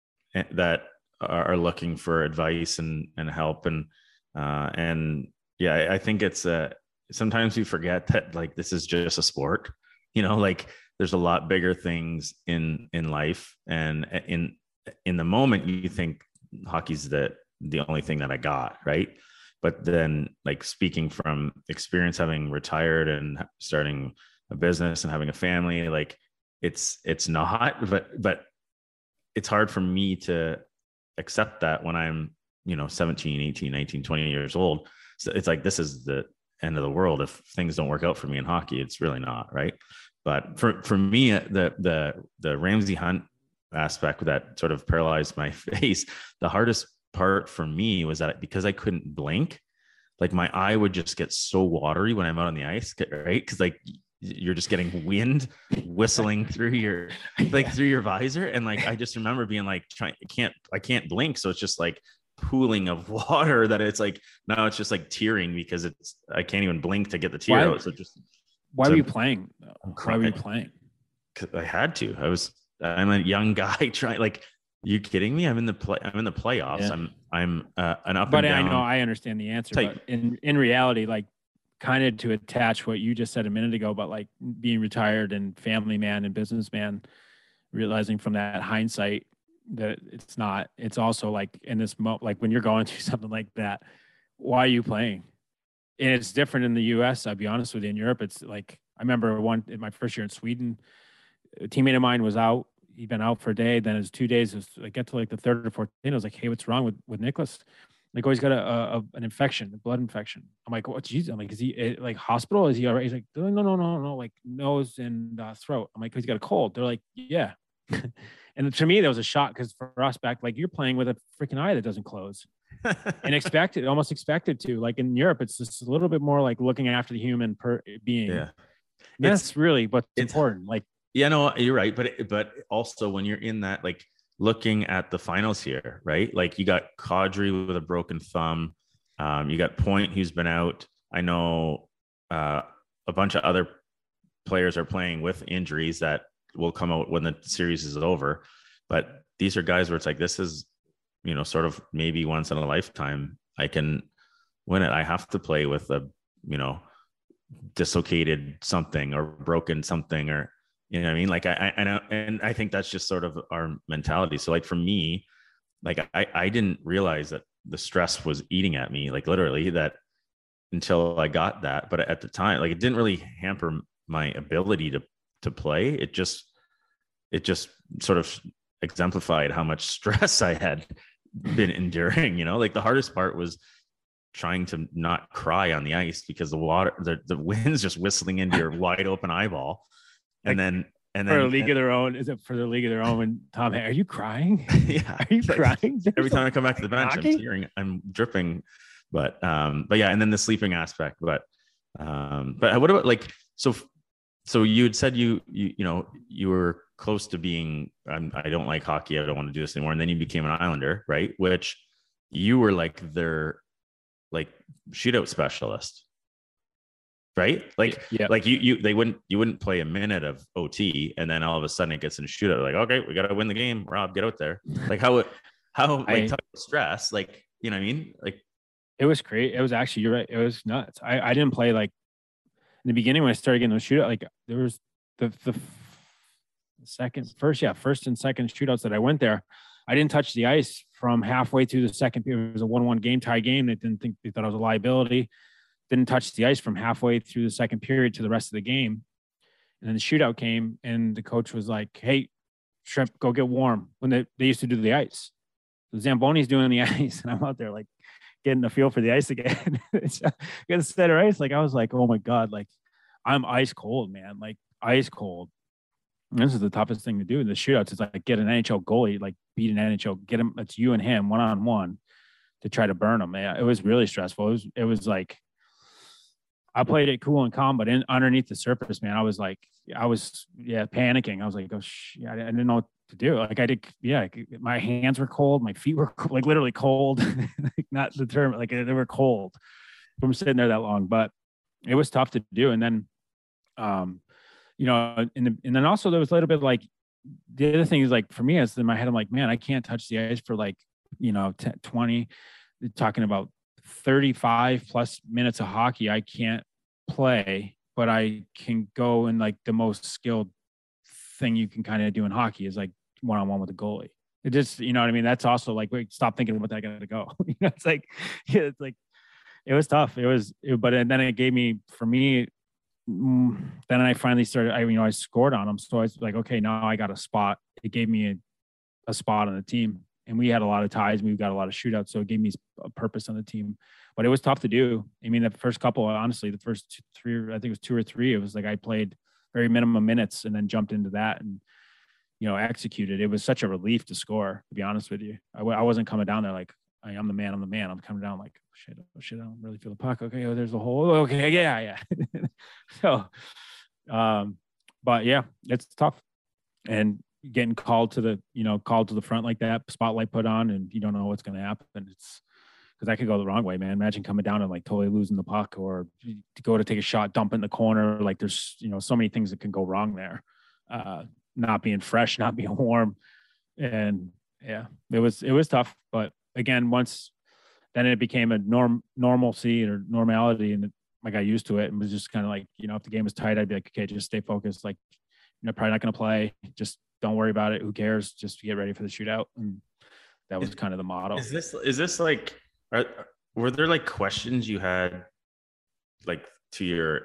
that are looking for advice and, and help. And, uh, and yeah, I, I think it's, uh, sometimes we forget that, like, this is just a sport, you know, like, there's a lot bigger things in, in life. And in, in the moment you think hockey's the, the only thing that I got. Right. But then, like, speaking from experience, having retired and starting a business and having a family, like, it's, it's not, but, but it's hard for me to accept that when I'm, you know, seventeen, eighteen, nineteen, twenty years old. So it's like, this is the end of the world. If things don't work out for me in hockey, it's really not. Right. But for, for me, the, the, the Ramsey Hunt aspect that sort of paralyzed my face, the hardest part for me was that because I couldn't blink, like, my eye would just get so watery when I'm out on the ice. Right. Cause, like, you're just getting wind whistling through your, like, through your visor. And, like, I just remember being like, trying, I can't, I can't blink. So it's just like pooling of water that it's like, now it's just like tearing because it's, I can't even blink to get the tear why, out. So just, why so were you playing? Why were you playing? Cause I had to, I was, I'm a young guy trying, like, you kidding me? I'm in the play. I'm in the playoffs. Yeah. I'm, I'm uh, an up but and down. I know, I understand the answer, type. But in, in reality, like, kind of to attach what you just said a minute ago about, like, being retired and family man and businessman, realizing from that hindsight that it's not, it's also like in this moment, like when you're going through something like that, why are you playing? And it's different in the U S. I'll be honest with you. In Europe, it's like, I remember one in my first year in Sweden, a teammate of mine was out. He'd been out for a day. Then it was two days. It was, I get to like the third or fourth day. I was like, hey, what's wrong with, with Nicholas? Like, oh, he's got a, a an infection, a blood infection. I'm like, what? Jesus. I'm like, is he like hospital? Is he all right? He's like, no, no, no, no, no, like nose and uh, throat. I'm like, oh, he's got a cold. They're like, yeah. And to me, that was a shock because for us back, like, you're playing with a freaking eye that doesn't close. And expected, almost expected to. Like in Europe, it's just a little bit more like looking after the human per being. Yeah, that's really what's important. Like, yeah, no, you're right. But but also when you're in that, like, looking at the finals here, right? Like, you got Kadri with a broken thumb. Um, you got Point, who's been out. I know uh, a bunch of other players are playing with injuries that will come out when the series is over. But these are guys where it's like, this is, you know, sort of maybe once in a lifetime I can win it. I have to play with a, you know, dislocated something or broken something, or, you know what I mean? Like, I, I, and I think that's just sort of our mentality. So, like, for me, like, I, I didn't realize that the stress was eating at me, like, literally, that until I got that. But at the time, like, it didn't really hamper my ability to, to play. It just, it just sort of exemplified how much stress I had been enduring, you know, like, the hardest part was trying to not cry on the ice because the water, the, the wind's just whistling into your wide open eyeball. And then and for then a league and, of their own. Is it for the league of their own? And Tom, are you crying? Yeah. Are you Like, crying? There's every time I come back to the bench, hockey? I'm tearing, I'm dripping. But um, but yeah, and then the sleeping aspect. But um, but what about like so so you had said you you you know you were close to being I'm, I don't like hockey, I don't want to do this anymore, and then you became an Islander, right? Which you were like their like shootout specialist, right? Like Yeah. like you you they wouldn't you wouldn't play a minute of O T, and then all of a sudden it gets in a shootout. Like, okay, we got to win the game. Rob, get out there. Like how it how like I, talk about stress, like you know what I mean? Like it was great. It was actually, you're right. It was nuts. I, I didn't play like in the beginning when I started getting those shootout. Like there was the the second first yeah first and second shootouts that I went there. I didn't touch the ice from halfway through the second period. It was a one one game, tie game. They didn't think, they thought I was a liability. Didn't touch the ice from halfway through the second period to the rest of the game. And then the shootout came, and the coach was like, "Hey, Shrimp, go get warm." When they, they used to do the ice. So Zamboni's doing the ice, and I'm out there like getting the feel for the ice again. Get a center ice. Like I was like, oh my God, like I'm ice cold, man. Like ice cold. And this is the toughest thing to do in the shootouts. It's like get an N H L goalie, like beat an N H L, get him. It's you and him one on one to try to burn him. Yeah, it was really stressful. It was it was like I played it cool and calm, but in underneath the surface, man, I was like, I was yeah panicking. I was like, oh sh- yeah, I didn't know what to do. Like I did, yeah, my hands were cold, my feet were like literally cold. Like, not the term, like they were cold from sitting there that long. But it was tough to do. And then, um, you know, and the, and then also there was a little bit like the other thing is like for me, as in my head, I'm like, man, I can't touch the ice for like you know ten, twenty. Talking about thirty-five plus minutes of hockey, I can't play, but I can go in like the most skilled thing you can kind of do in hockey is like one-on-one with the goalie. It just, you know what I mean? That's also like, wait, stop thinking about that. I got to go. You know, it's like, yeah, it's like, it was tough. It was, it, but then it gave me, for me, mm, then I finally started, I, you know, I scored on them. So I was like, okay, now I got a spot. It gave me a, a spot on the team. And we had a lot of ties. We got a lot of shootouts. So it gave me a purpose on the team. But it was tough to do. I mean, the first couple, honestly, the first two, three, I think it was two or three, it was like I played very minimum minutes and then jumped into that and, you know, executed. It was such a relief to score, to be honest with you. I, I wasn't coming down there like, I'm the man, I'm the man. I'm coming down like, oh, shit, oh, shit, I don't really feel the puck. Okay, oh, there's the hole. Okay, yeah, yeah. So, um, but yeah, it's tough. And getting called to the, you know, called to the front like that, spotlight put on, and you don't know what's going to happen. It's because that could go the wrong way, man. Imagine coming down and like totally losing the puck, or to go to take a shot, dump in the corner. Like there's, you know, so many things that can go wrong there. Uh, not being fresh, not being warm. And yeah, it was, it was tough. But again, once then it became a norm normalcy or normality, and I got used to it and was just kind of like, you know, if the game was tight, I'd be like, okay, just stay focused. Like, you know, probably not going to play. Just don't worry about it. Who cares? Just get ready for the shootout. And that was kind of the motto. Is this, is this like, are, were there like questions you had like to your,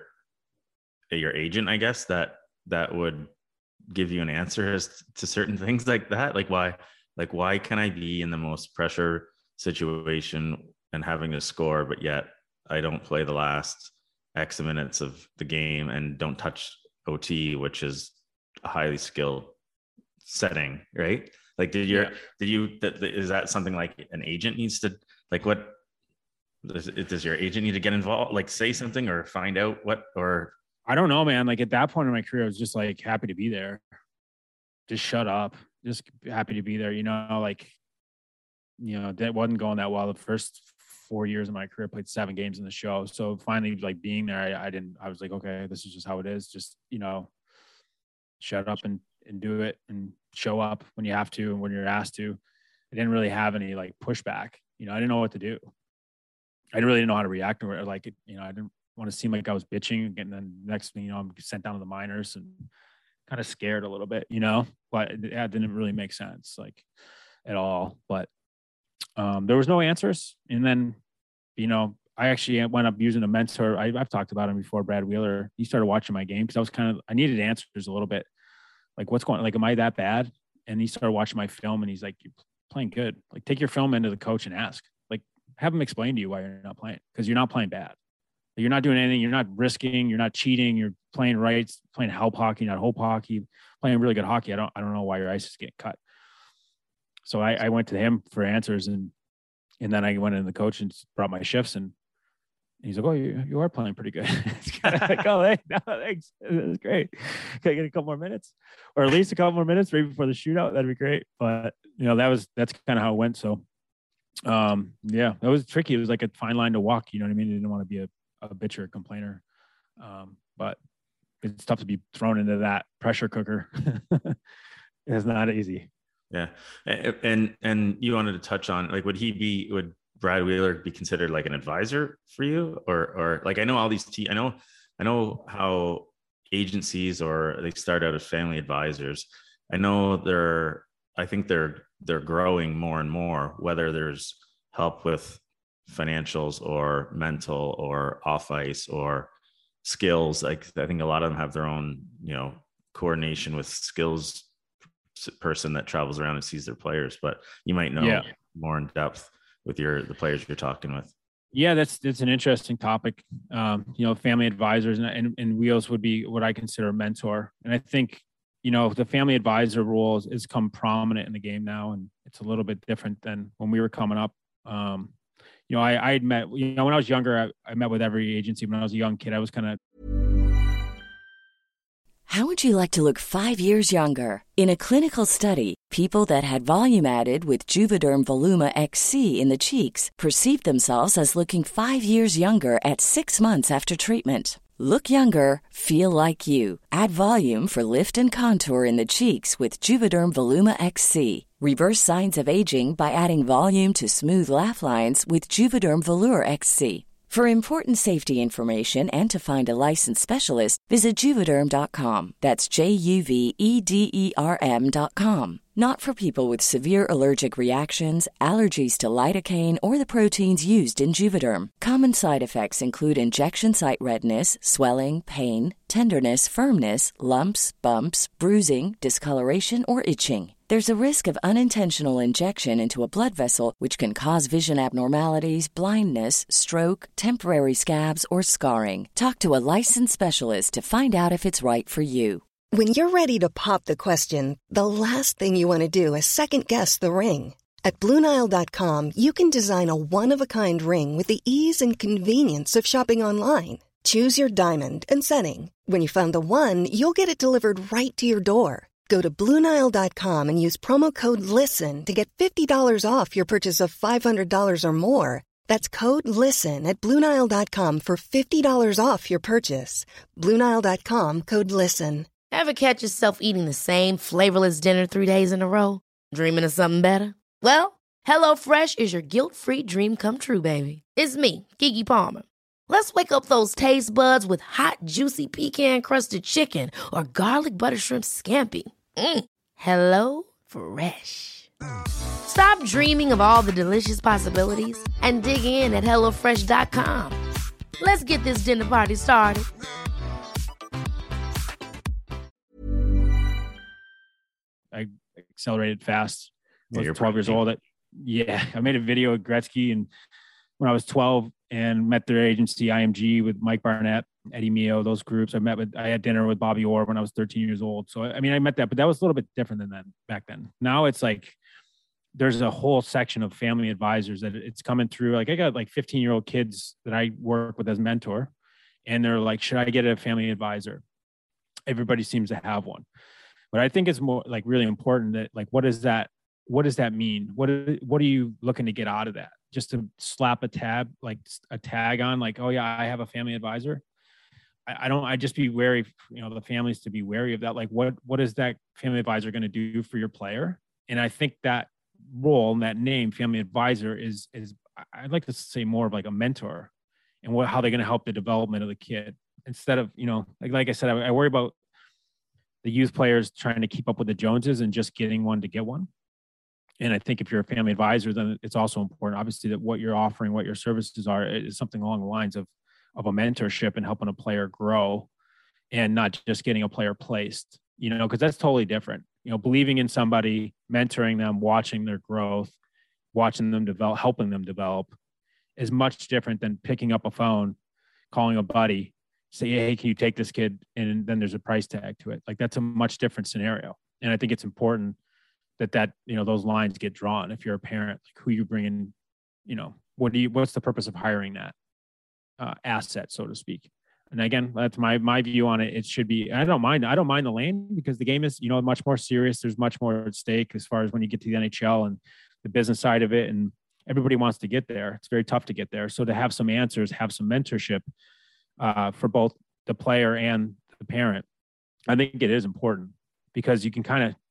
your agent, I guess, that, that would give you an answer as to certain things like that? Like why, like why can I be in the most pressure situation and having to score, but yet I don't play the last X minutes of the game and don't touch O T, which is a highly skilled setting, right? Like, did you, yeah. did you, that, is that something like an agent needs to, like, what does, does your agent need to get involved, like say something or find out what, or? I don't know, man. Like at that point in my career, I was just like happy to be there. Just shut up. Just happy to be there. You know, like, you know, that wasn't going that well. The first four years of my career, I played seven games in the show. So finally, like being there, I, I didn't, I was like, okay, this is just how it is. Just, you know, shut up and, and do it and show up when you have to and when you're asked to. I didn't really have any like pushback. You know, I didn't know what to do. I really didn't know how to react to it. Like, it, you know, I didn't want to seem like I was bitching. And then next thing, you know, I'm sent down to the minors and kind of scared a little bit, you know, but it, it didn't really make sense like at all. But um, there was no answers. And then, you know, I actually went up using a mentor. I, I've talked about him before, Brad Wheeler. He started watching my game because I was kind of, I needed answers a little bit. Like, what's going on? Like, am I that bad? And he started watching my film and he's like, you're playing good. Like, take your film into the coach and ask. Like, have him explain to you why you're not playing, because you're not playing bad. You're not doing anything. You're not risking. You're not cheating. You're playing right, playing help hockey, not hope hockey, playing really good hockey. I don't, I don't know why your ice is getting cut. So I, I went to him for answers, and and then I went in the coach and brought my shifts, and he's like, "Oh, you, you are playing pretty good." It's kind of like, "Oh, hey, no, thanks. It's great. Can I get a couple more minutes, or at least a couple more minutes right before the shootout? That'd be great." But you know, that was that's kind of how it went. So, um, yeah, that was tricky. It was like a fine line to walk. You know what I mean? I didn't want to be a, a bitch or a complainer, um, but it's tough to be thrown into that pressure cooker. It's not easy. Yeah. And, and you wanted to touch on, like, would he be, would Brad Wheeler be considered like an advisor for you? Or, or like, I know all these, te- I know, I know how agencies, or they start out as family advisors. I know they're, I think they're, they're growing more and more, whether there's help with financials or mental or off ice or skills. Like, I think a lot of them have their own, you know, coordination with skills person that travels around and sees their players, but you might know yeah. more in depth with your the players you're talking with. Yeah, that's that's an interesting topic. Um, you know, family advisors and, and and Wheels would be what I consider a mentor. And I think, you know, the family advisor role has, has come prominent in the game now, and it's a little bit different than when we were coming up. Um, you know, I I had met, you know, when I was younger, I, I met with every agency. When I was a young kid, I was kind of. How would you like to look five years younger? In a clinical study, people that had volume added with Juvederm Voluma X C in the cheeks perceived themselves as looking five years younger at six months after treatment. Look younger, feel like you. Add volume for lift and contour in the cheeks with Juvederm Voluma X C. Reverse signs of aging by adding volume to smooth laugh lines with Juvederm Volure X C. For important safety information and to find a licensed specialist, visit Juvederm dot com. That's J U V E D E R M dot com. Not for people with severe allergic reactions, allergies to lidocaine, or the proteins used in Juvederm. Common side effects include injection site redness, swelling, pain, tenderness, firmness, lumps, bumps, bruising, discoloration, or itching. There's a risk of unintentional injection into a blood vessel, which can cause vision abnormalities, blindness, stroke, temporary scabs, or scarring. Talk to a licensed specialist to find out if it's right for you. When you're ready to pop the question, the last thing you want to do is second-guess the ring. At Blue Nile dot com, you can design a one-of-a-kind ring with the ease and convenience of shopping online. Choose your diamond and setting. When you find the one, you'll get it delivered right to your door. Go to Blue Nile dot com and use promo code LISTEN to get fifty dollars off your purchase of five hundred dollars or more. That's code LISTEN at Blue Nile dot com for fifty dollars off your purchase. Blue Nile dot com, code LISTEN. Ever catch yourself eating the same flavorless dinner three days in a row? Dreaming of something better? Well, HelloFresh is your guilt-free dream come true, baby. It's me, Keke Palmer. Let's wake up those taste buds with hot, juicy pecan-crusted chicken or garlic butter shrimp scampi. Mm. Hello Fresh. Stop dreaming of all the delicious possibilities and dig in at hello fresh dot com. Let's get this dinner party started. I accelerated fast. I was yeah, twelve years old. At, yeah, I made a video with Gretzky, and when I was twelve, and met their agency I M G with Mike Barnett, Eddie Mio, those groups. I met with, I had dinner with Bobby Orr when I was thirteen years old. So, I mean, I met that, but that was a little bit different than that back then. Now it's like, there's a whole section of family advisors that it's coming through. Like I got like fifteen year old kids that I work with as mentor, and they're like, should I get a family advisor? Everybody seems to have one, but I think it's more like really important that like, what does that, what does that mean? What, what are you looking to get out of that? Just to slap a tab, like a tag on, like, oh yeah, I have a family advisor. I, I don't, I just be wary, you know, the families to be wary of that. Like what, what is that family advisor going to do for your player? And I think that role and that name, family advisor, is, is I'd like to say more of like a mentor, and what, how they're going to help the development of the kid, instead of, you know, like, like I said, I, I worry about the youth players trying to keep up with the Joneses and just getting one to get one. And I think if you're a family advisor, then it's also important, obviously, that what you're offering, what your services are, is something along the lines of, of a mentorship and helping a player grow, and not just getting a player placed, you know, because that's totally different. You know, believing in somebody, mentoring them, watching their growth, watching them develop, helping them develop, is much different than picking up a phone, calling a buddy, say, hey, can you take this kid? And then there's a price tag to it. Like that's a much different scenario. And I think it's important that that, you know, those lines get drawn. If you're a parent, like who you bring in, you know, what do you, what's the purpose of hiring that uh, asset, so to speak? And again, that's my, my view on it. It should be, I don't mind, I don't mind the lane because the game is, you know, much more serious. There's much more at stake as far as when you get to the N H L and the business side of it. And everybody wants to get there. It's very tough to get there. So to have some answers, have some mentorship uh, for both the player and the parent, I think it is important because you can kind of,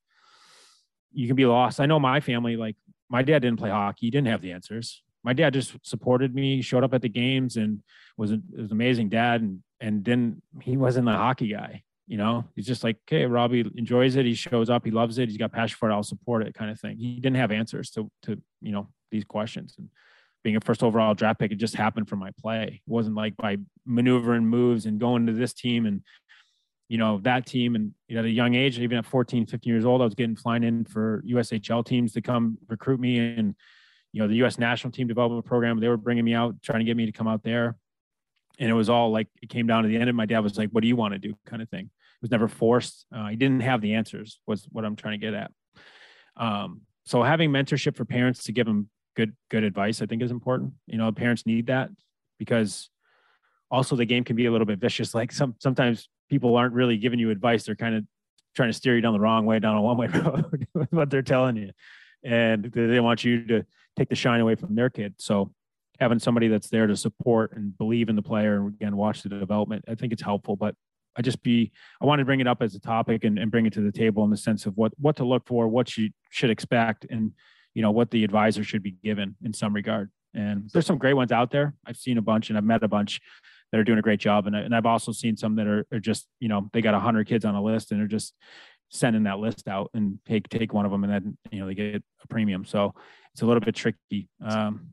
you can be lost. I know my family, like my dad didn't play hockey. He didn't have the answers. My dad just supported me, showed up at the games and was, a, was an amazing dad. And, and didn't, he wasn't the hockey guy, you know, he's just like, okay, Robbie enjoys it. He shows up, he loves it. He's got passion for it. I'll support it kind of thing. He didn't have answers to, to, you know, these questions. And being a first overall draft pick, it just happened from my play. It wasn't like by maneuvering moves and going to this team and, you know, that team. And you know, at a young age, even at fourteen, fifteen years old, I was getting flying in for U S H L teams to come recruit me. And, you know, the U S national team development program, they were bringing me out, trying to get me to come out there. And it was all like, it came down to the end. And my dad was like, what do you want to do? Kind of thing. It was never forced. Uh, he didn't have the answers was what I'm trying to get at. Um, so having mentorship for parents to give them good, good advice, I think is important. You know, parents need that because also the game can be a little bit vicious. Like some, sometimes people aren't really giving you advice. They're kind of trying to steer you down the wrong way, down a one-way road with what they're telling you. And they want you to take the shine away from their kid. So having somebody that's there to support and believe in the player and again, watch the development, I think it's helpful, but I just be, I want to bring it up as a topic and, and bring it to the table in the sense of what, what to look for, what you should expect, and, you know, what the advisor should be given in some regard. And there's some great ones out there. I've seen a bunch and I've met a bunch that are doing a great job. And, I, and I've also seen some that are, are just, you know, they got a hundred kids on a list and they're just sending that list out and take, take one of them and then, you know, they get a premium. So it's a little bit tricky. Um,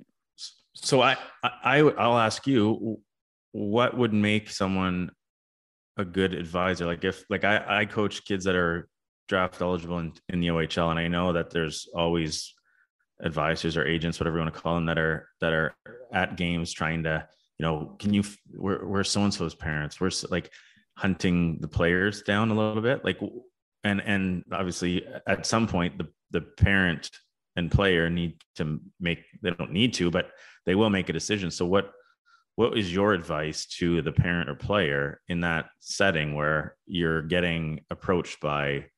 so I, I, I'll ask you, what would make someone a good advisor? Like if, like I, I coach kids that are draft eligible in, in the O H L. And I know that there's always advisors or agents, whatever you want to call them, that are, that are at games trying to, you know, can you, where, where so-and-so's parents, we're like hunting the players down a little bit. Like, and, and obviously at some point the, the parent and player need to make, they don't need to, but they will make a decision. So what, what is your advice to the parent or player in that setting where you're getting approached by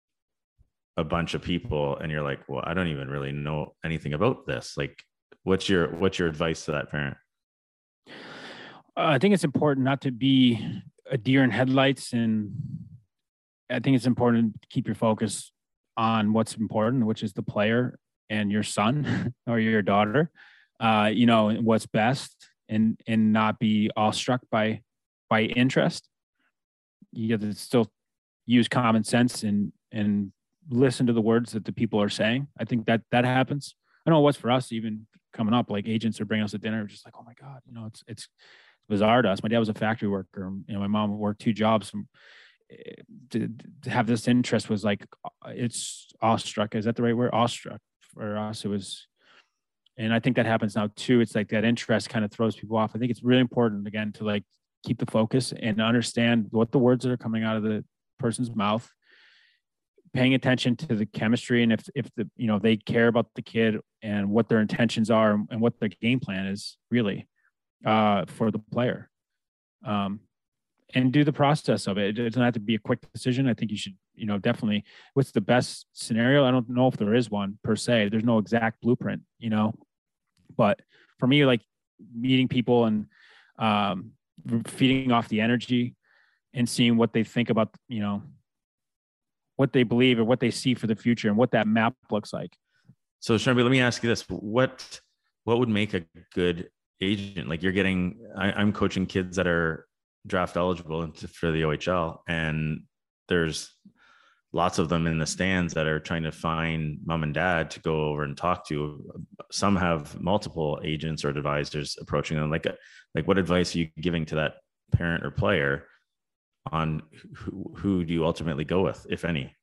a bunch of people and you're like, well, I don't even really know anything about this. Like, what's your, what's your advice to that parent? Uh, I think it's important not to be a deer in headlights. And I think it's important to keep your focus on what's important, which is the player and your son or your daughter, uh, you know, what's best. And, and not be awestruck by, by interest. You have to still use common sense and, and listen to the words that the people are saying. I think that that happens. I know what's for us, even coming up, like agents are bringing us to dinner, just like, oh my God, you know, it's, it's bizarre to us. My dad was a factory worker. You know, my mom worked two jobs. To, to have this interest was like, it's awestruck. Is that the right word? Awestruck for us. It was, and I think that happens now too. It's like that interest kind of throws people off. I think it's really important, again, to like keep the focus and understand what the words that are coming out of the person's mouth, paying attention to the chemistry. And if, if the, you know, they care about the kid and what their intentions are and what their game plan is really uh, for the player, um, and do the process of it. It doesn't have to be a quick decision. I think you should, you know, definitely, what's the best scenario? I don't know if there is one per se. There's no exact blueprint, you know, but for me, like meeting people and um, feeding off the energy and seeing what they think about, you know, what they believe or what they see for the future and what that map looks like. So Sharpie, let me ask you this. What, what would make a good agent? Like you're getting, I, I'm coaching kids that are draft eligible into, for the O H L, and there's lots of them in the stands that are trying to find mom and dad to go over and talk to. Some have multiple agents or advisors approaching them. Like, like what advice are you giving to that parent or player on who, who do you ultimately go with, if any?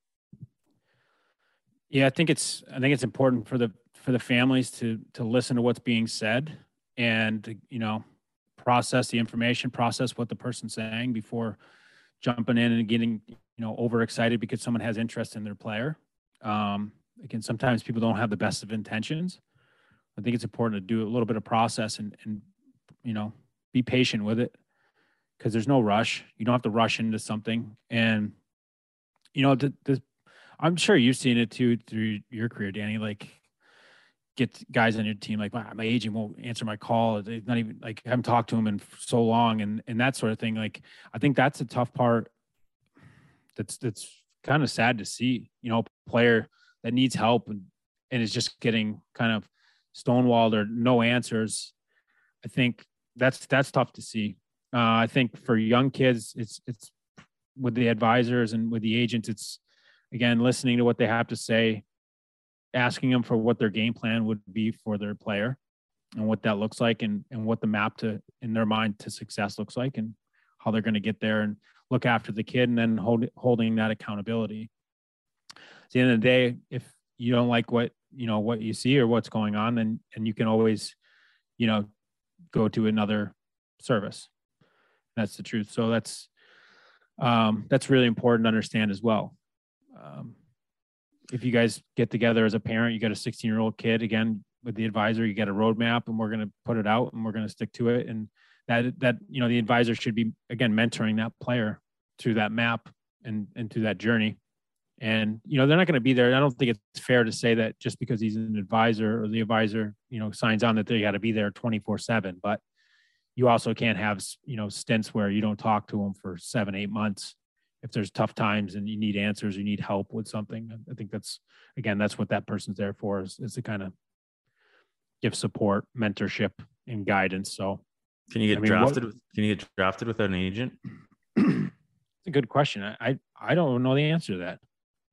Yeah, I think it's, I think it's important for the, for the families to, to listen to what's being said and, you know, process the information, process what the person's saying before jumping in and getting, you know, overexcited because someone has interest in their player. Um, again, sometimes people don't have the best of intentions. I think it's important to do a little bit of process and, and you know, be patient with it, because there's no rush. You don't have to rush into something. And, you know, the, the, I'm sure you've seen it too through your career, Danny, like get guys on your team, like my, my agent won't answer my call. They've not even like, I haven't talked to him in so long and, and that sort of thing. Like, I think that's a tough part. That's, that's kind of sad to see, you know, a player that needs help and, and is just getting kind of stonewalled or no answers. I think that's, that's tough to see. Uh, I think for young kids, it's, it's with the advisors and with the agents, it's again, listening to what they have to say, asking them for what their game plan would be for their player and what that looks like, and, and what the map to, in their mind, to success looks like, and how they're going to get there and look after the kid, and then hold, holding that accountability. At the end of the day, if you don't like what, you know, what you see or what's going on, then, and you can always, you know, go to another service. That's the truth. So that's, um, that's really important to understand as well. Um, if you guys get together as a parent, you got a sixteen year old kid, again, with the advisor, you get a roadmap, and we're going to put it out and we're going to stick to it. And that, that, you know, the advisor should be, again, mentoring that player through that map and, and through that journey. And, you know, they're not going to be there. I don't think it's fair to say that just because he's an advisor or the advisor, you know, signs on that they got to be there twenty-four seven, but you also can't have, you know, stints where you don't talk to them for seven, eight months. If there's tough times and you need answers, you need help with something. I think that's, again, that's what that person's there for, is, is to kind of give support, mentorship, and guidance. So can you get I mean, drafted? What, can you get drafted without an agent? It's a good question. I, I, I don't know the answer to that.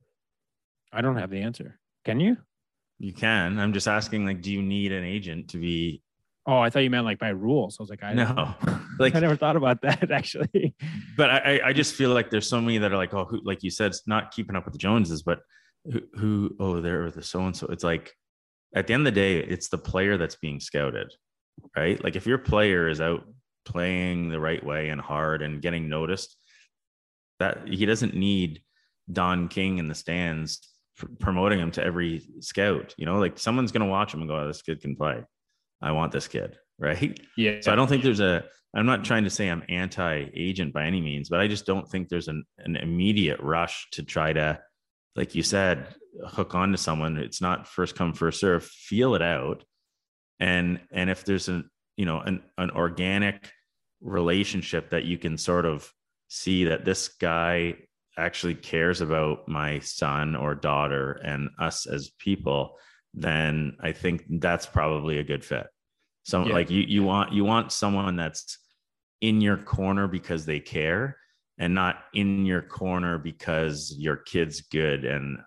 I don't have the answer. Can you? You can. I'm just asking, like, do you need an agent to be? Oh, I thought you meant like by rules. I was like, I no, like I never thought about that actually. But I, I just feel like there's so many that are like, oh, who, like you said, it's not keeping up with the Joneses, but who, who oh, they're the so-and-so. It's like, at the end of the day, it's the player that's being scouted, right? Like if your player is out playing the right way and hard and getting noticed, that he doesn't need Don King in the stands promoting him to every scout, you know, like someone's going to watch him and go, oh, this kid can play. I want this kid. Right. Yeah. So I don't think there's a, I'm not trying to say I'm anti-agent by any means, but I just don't think there's an, an immediate rush to try to, like you said, hook on to someone. It's not first come, first serve, feel it out. And, and if there's an, you know, an, an organic relationship that you can sort of see that this guy actually cares about my son or daughter and us as people, then I think that's probably a good fit. So yeah. like you, you want, you want someone that's in your corner because they care, and not in your corner because your kid's good and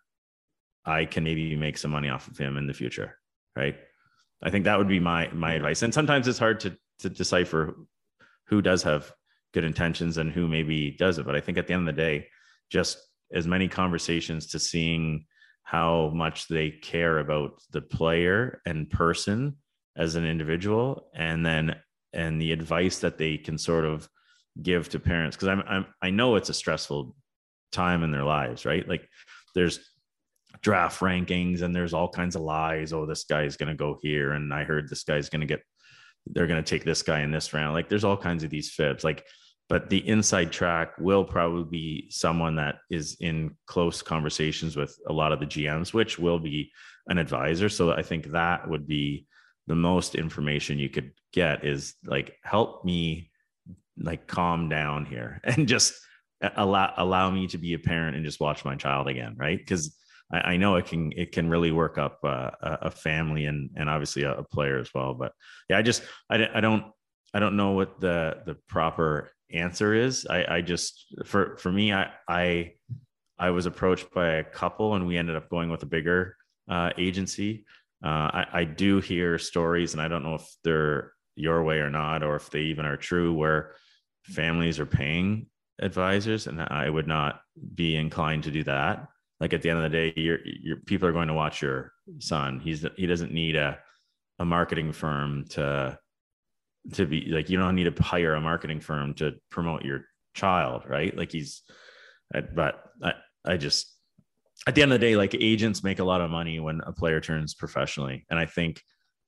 I can maybe make some money off of him in the future. Right. I think that would be my, my advice. And sometimes it's hard to, to decipher who does have good intentions and who maybe doesn't. But I think at the end of the day, just as many conversations to seeing how much they care about the player and person as an individual, and then, and the advice that they can sort of give to parents. Cause I'm, I'm, I know it's a stressful time in their lives, right? Like there's draft rankings and there's all kinds of lies. Oh, this guy's going to go here. And I heard this guy's going to get, they're going to take this guy in this round. Like there's all kinds of these fibs, like, but the inside track will probably be someone that is in close conversations with a lot of the G Ms, which will be an advisor. So I think that would be the most information you could get, is like, help me like calm down here and just allow, allow me to be a parent and just watch my child again. Right. Cause I, I know it can, it can really work up uh, a family and, and obviously a, a player as well. But yeah, I just, I, I don't, I don't know what the, the proper answer is. I, I just, for, for me, I, I, I was approached by a couple and we ended up going with a bigger uh, agency. Uh, I, I do hear stories, and I don't know if they're your way or not, or if they even are true, where families are paying advisors, and I would not be inclined to do that. Like at the end of the day, your, your people are going to watch your son. He's, he doesn't need a, a marketing firm to, to be like, you don't need to hire a marketing firm to promote your child, right? Like he's, but I, I just, at the end of the day, like agents make a lot of money when a player turns professionally. And I think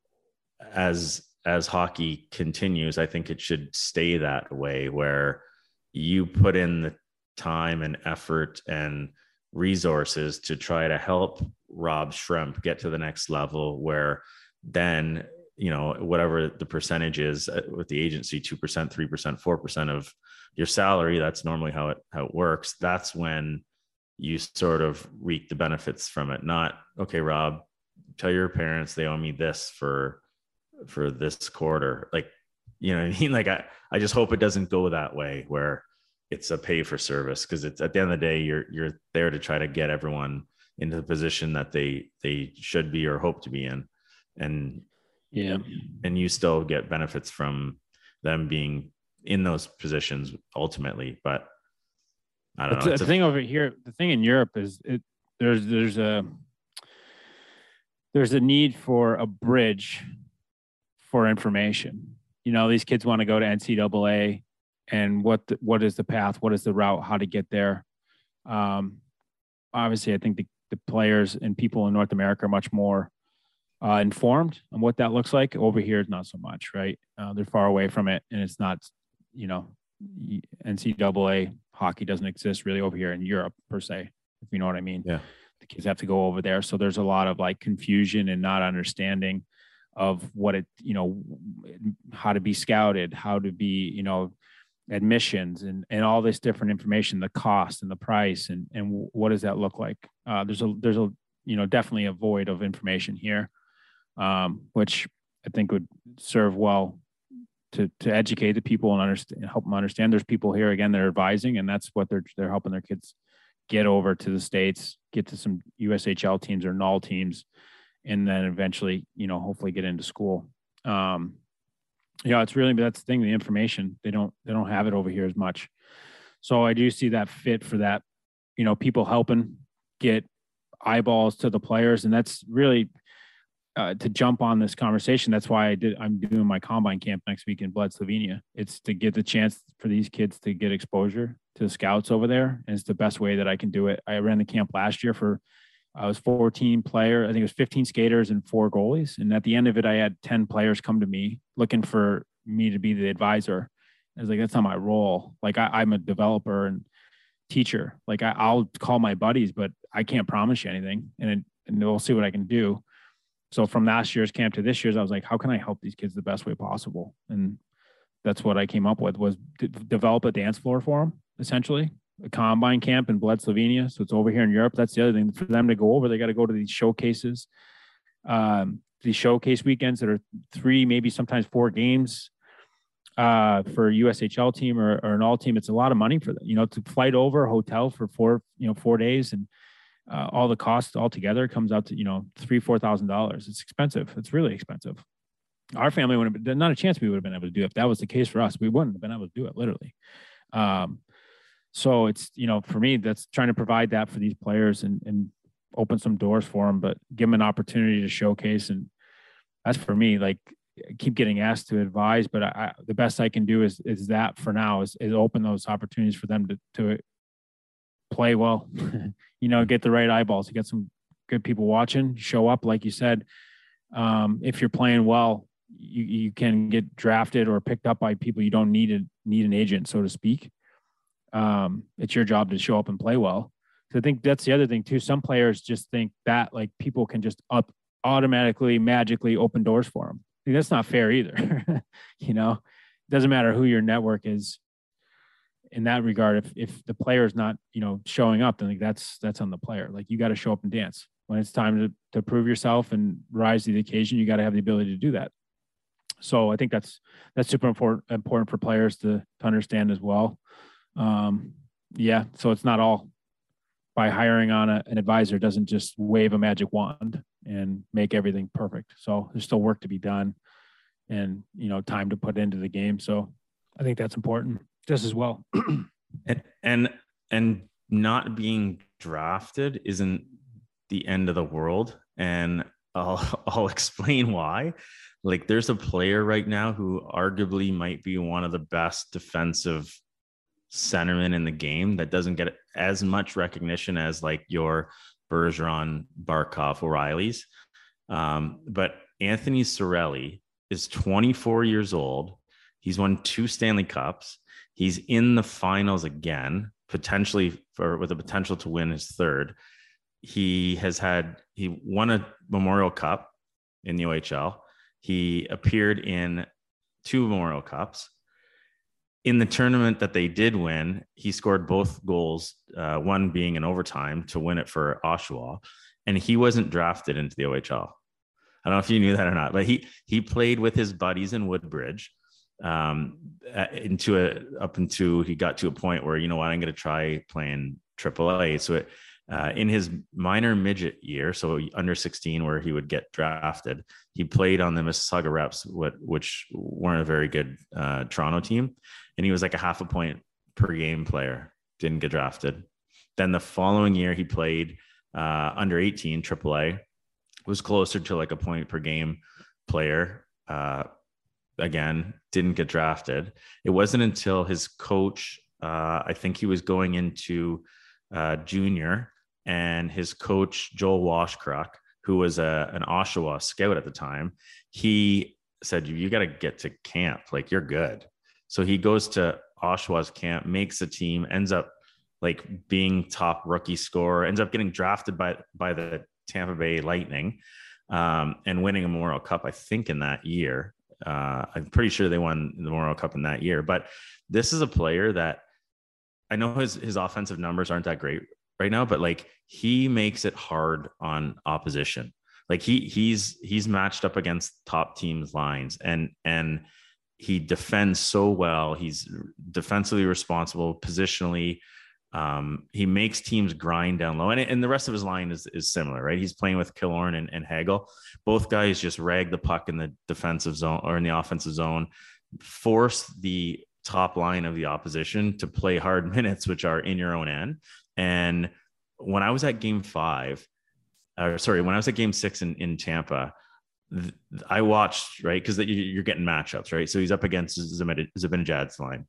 as, as hockey continues, I think it should stay that way, where you put in the time and effort and resources to try to help Rob Schremp get to the next level, where then, you know, whatever the percentage is with the agency, two percent, three percent, four percent of your salary, that's normally how it, how it works. That's when you sort of reap the benefits from it. Not, okay, Rob, tell your parents they owe me this for, for this quarter. Like, you know what I mean? Like, I, I just hope it doesn't go that way where it's a pay for service. Cause it's at the end of the day, you're, you're there to try to get everyone into the position that they, they should be or hope to be in. And yeah, and you still get benefits from them being in those positions ultimately. But I don't but know. The a- thing over here, the thing in Europe is it, there's, there's a, there's a need for a bridge for information. You know, these kids want to go to N C double A, and what, the, what is the path? What is the route? How to get there? Um, obviously I think the, the players and people in North America are much more uh, informed on what that looks like. Over here, not so much, right? Uh, they're far away from it, and it's not, you know, N C double A hockey doesn't exist really over here in Europe per se, if you know what I mean. Yeah. The kids have to go over there. So there's a lot of like confusion and not understanding of what it, you know, how to be scouted, how to be, you know, admissions and, and all this different information, the cost and the price and, and what does that look like? Uh, there's a, there's a, you know, definitely a void of information here, um, which I think would serve well to, to educate the people and understand, help them understand. There's people here again, they're advising, and that's what they're, they're helping their kids get over to the States, get to some U S H L teams or N O L teams, and then eventually, you know, hopefully get into school. Um, you know, it's really, that's the thing, the information, they don't, they don't have it over here as much. So I do see that fit for that, you know, people helping get eyeballs to the players. And that's really uh, to jump on this conversation. That's why I did, I'm doing my combine camp next week in Bled, Slovenia. It's to get the chance for these kids to get exposure to the scouts over there. And it's the best way that I can do it. I ran the camp last year for, I was fourteen player. I think it was fifteen skaters and four goalies. And at the end of it, I had ten players come to me looking for me to be the advisor. I was like, that's not my role. Like I, I'm a developer and teacher. Like I, I'll call my buddies, but I can't promise you anything. And, it, and we'll see what I can do. So from last year's camp to this year's, I was like, how can I help these kids the best way possible? And that's what I came up with, was to develop a dance floor for them, essentially. A combine camp in Bled, Slovenia. So it's over here in Europe. That's the other thing. For them to go over, they got to go to these showcases, um, these showcase weekends that are three, maybe sometimes four games uh, for a U S H L team or, or an all team. It's a lot of money for them, you know, to flight over, hotel for four, you know, four days and uh, all the costs all together comes out to, you know, three, four thousand dollars. It's expensive. It's really expensive. Our family would have been, not a chance we would have been able to do it. If that was the case for us, we wouldn't have been able to do it, literally. Um, So it's, you know, for me, that's trying to provide that for these players and, and open some doors for them, but give them an opportunity to showcase. And that's for me, like I keep getting asked to advise, but I, I, the best I can do is, is that for now is, is open those opportunities for them to, to play well, you know, get the right eyeballs, to get some good people watching, show up. Like you said, um, if you're playing well, you, you can get drafted or picked up by people. You don't need a, need an agent, so to speak. Um, it's your job to show up and play well. So I think that's the other thing too. Some players just think that like people can just up automatically, magically open doors for them. I think that's not fair either. You know, it doesn't matter who your network is in that regard. If, if the player is not, you know, showing up, then like that's, that's on the player. Like you got to show up and dance when it's time to, to prove yourself and rise to the occasion. You got to have the ability to do that. So I think that's, that's super important, important for players to, to understand as well. Um, yeah. So it's not all by hiring on a, an advisor doesn't just wave a magic wand and make everything perfect. So there's still work to be done and, you know, time to put into the game. So I think that's important just as well. and, and, and not being drafted isn't the end of the world. And I'll, I'll explain why. Like, there's a player right now who arguably might be one of the best defensive centermen in the game that doesn't get as much recognition as like your Bergeron, Barkov, O'Reilly's. Um, but Anthony Cirelli is twenty-four years old. He's won two Stanley Cups. He's in the finals again, potentially for with the potential to win his third. He has had, he won a Memorial Cup in the O H L. He appeared in two Memorial Cups. In the tournament that they did win, he scored both goals, uh, one being in overtime to win it for Oshawa. And he wasn't drafted into the O H L. I don't know if you knew that or not, but he he played with his buddies in Woodbridge um, into a up into he got to a point where, you know what, I'm going to try playing triple A. So it, uh, in his minor midget year, so under sixteen, where he would get drafted, he played on the Mississauga Reps, what which weren't a very good uh, Toronto team, and he was like a half a point per game player. Didn't get drafted. Then the following year, he played uh, under eighteen triple A. Was closer to like a point per game player. Uh, again, didn't get drafted. It wasn't until his coach, uh, I think he was going into uh, junior, and his coach, Joel Washcrook, who was a, an Oshawa scout at the time, he said, you got to get to camp. Like, you're good. So he goes to Oshawa's camp, makes a team, ends up like being top rookie scorer, ends up getting drafted by, by the Tampa Bay Lightning um, and winning a Memorial Cup, I think, in that year. Uh, I'm pretty sure they won the Memorial Cup in that year. But this is a player that I know his his offensive numbers aren't that great right now, but like he makes it hard on opposition. Like he he's he's matched up against top teams' lines, and and he defends so well. He's defensively responsible, positionally. Um, he makes teams grind down low, and, and the rest of his line is, is similar, right? He's playing with Killorn and, and Hagel. Both guys just rag the puck in the defensive zone or in the offensive zone, force the top line of the opposition to play hard minutes, which are in your own end. And when I was at game five, or sorry, when I was at game six in, in Tampa, th- I watched, right? Cause you're getting matchups, right? So he's up against Zibanejad's line,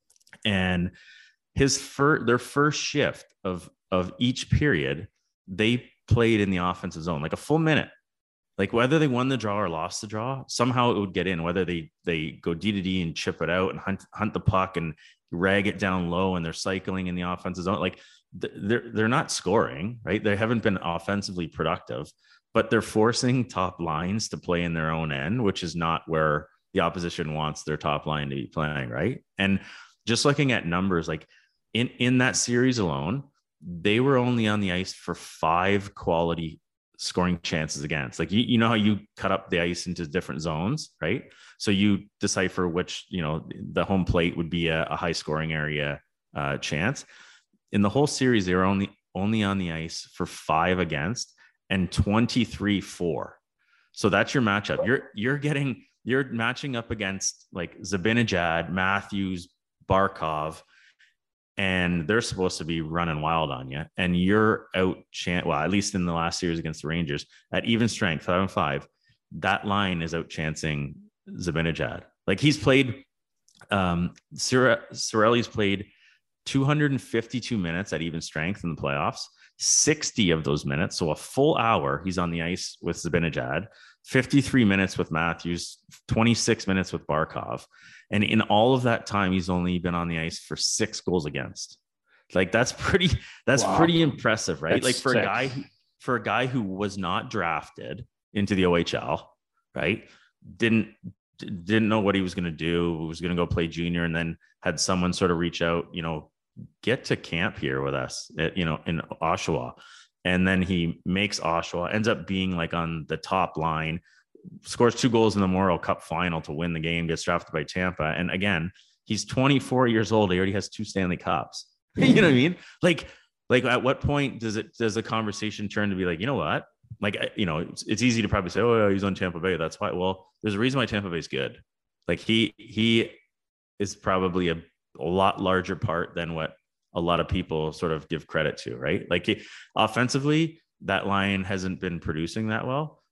and his first, their first shift of, of each period, they played in the offensive zone, like a full minute. Like whether they won the draw or lost the draw, somehow it would get in, whether they, they go D to D and chip it out and hunt, hunt the puck and rag it down low, and they're cycling in the offensive zone. Like they're, they're not scoring, right? They haven't been offensively productive, but they're forcing top lines to play in their own end, which is not where the opposition wants their top line to be playing. Right. And just looking at numbers, like, In in that series alone, they were only on the ice for five quality scoring chances against. Like, you, you know how you cut up the ice into different zones, right? So you decipher which, you know, the home plate would be a, a high scoring area uh, chance. In the whole series, they were only only on the ice for five against and twenty-three for. So that's your matchup. You're you're getting you're matching up against like Zibanejad, Matthews, Barkov, and they're supposed to be running wild on you, and you're out chance. Well, at least in the last series against the Rangers, at even strength, five and five, that line is out chancing Zibanejad. Like he's played, um, Cirelli's played two hundred fifty-two minutes at even strength in the playoffs. sixty of those minutes, so a full hour, he's on the ice with Zibanejad. fifty-three minutes with Matthews, twenty-six minutes with Barkov. And in all of that time, he's only been on the ice for six goals against. Like that's pretty, that's wow. pretty impressive, right? That's like for sick. a guy, who, for a guy who was not drafted into the O H L, right? Didn't, didn't know what he was going to do. Was going to go play junior, and then had someone sort of reach out, you know, get to camp here with us, at, you know, in Oshawa. And then he makes Oshawa, ends up being like on the top line, scores two goals in the Memorial Cup final to win the game, gets drafted by Tampa. And again, he's twenty-four years old. He already has two Stanley Cups. You know what I mean? Like, like at what point does it, does the conversation turn to be like, you know what? Like, you know, it's, it's easy to probably say, oh, he's on Tampa Bay. That's why. Well, there's a reason why Tampa Bay is good. Like he, he is probably a, a lot larger part than what a lot of people sort of give credit to, right? Like he, offensively, that line hasn't been producing that well,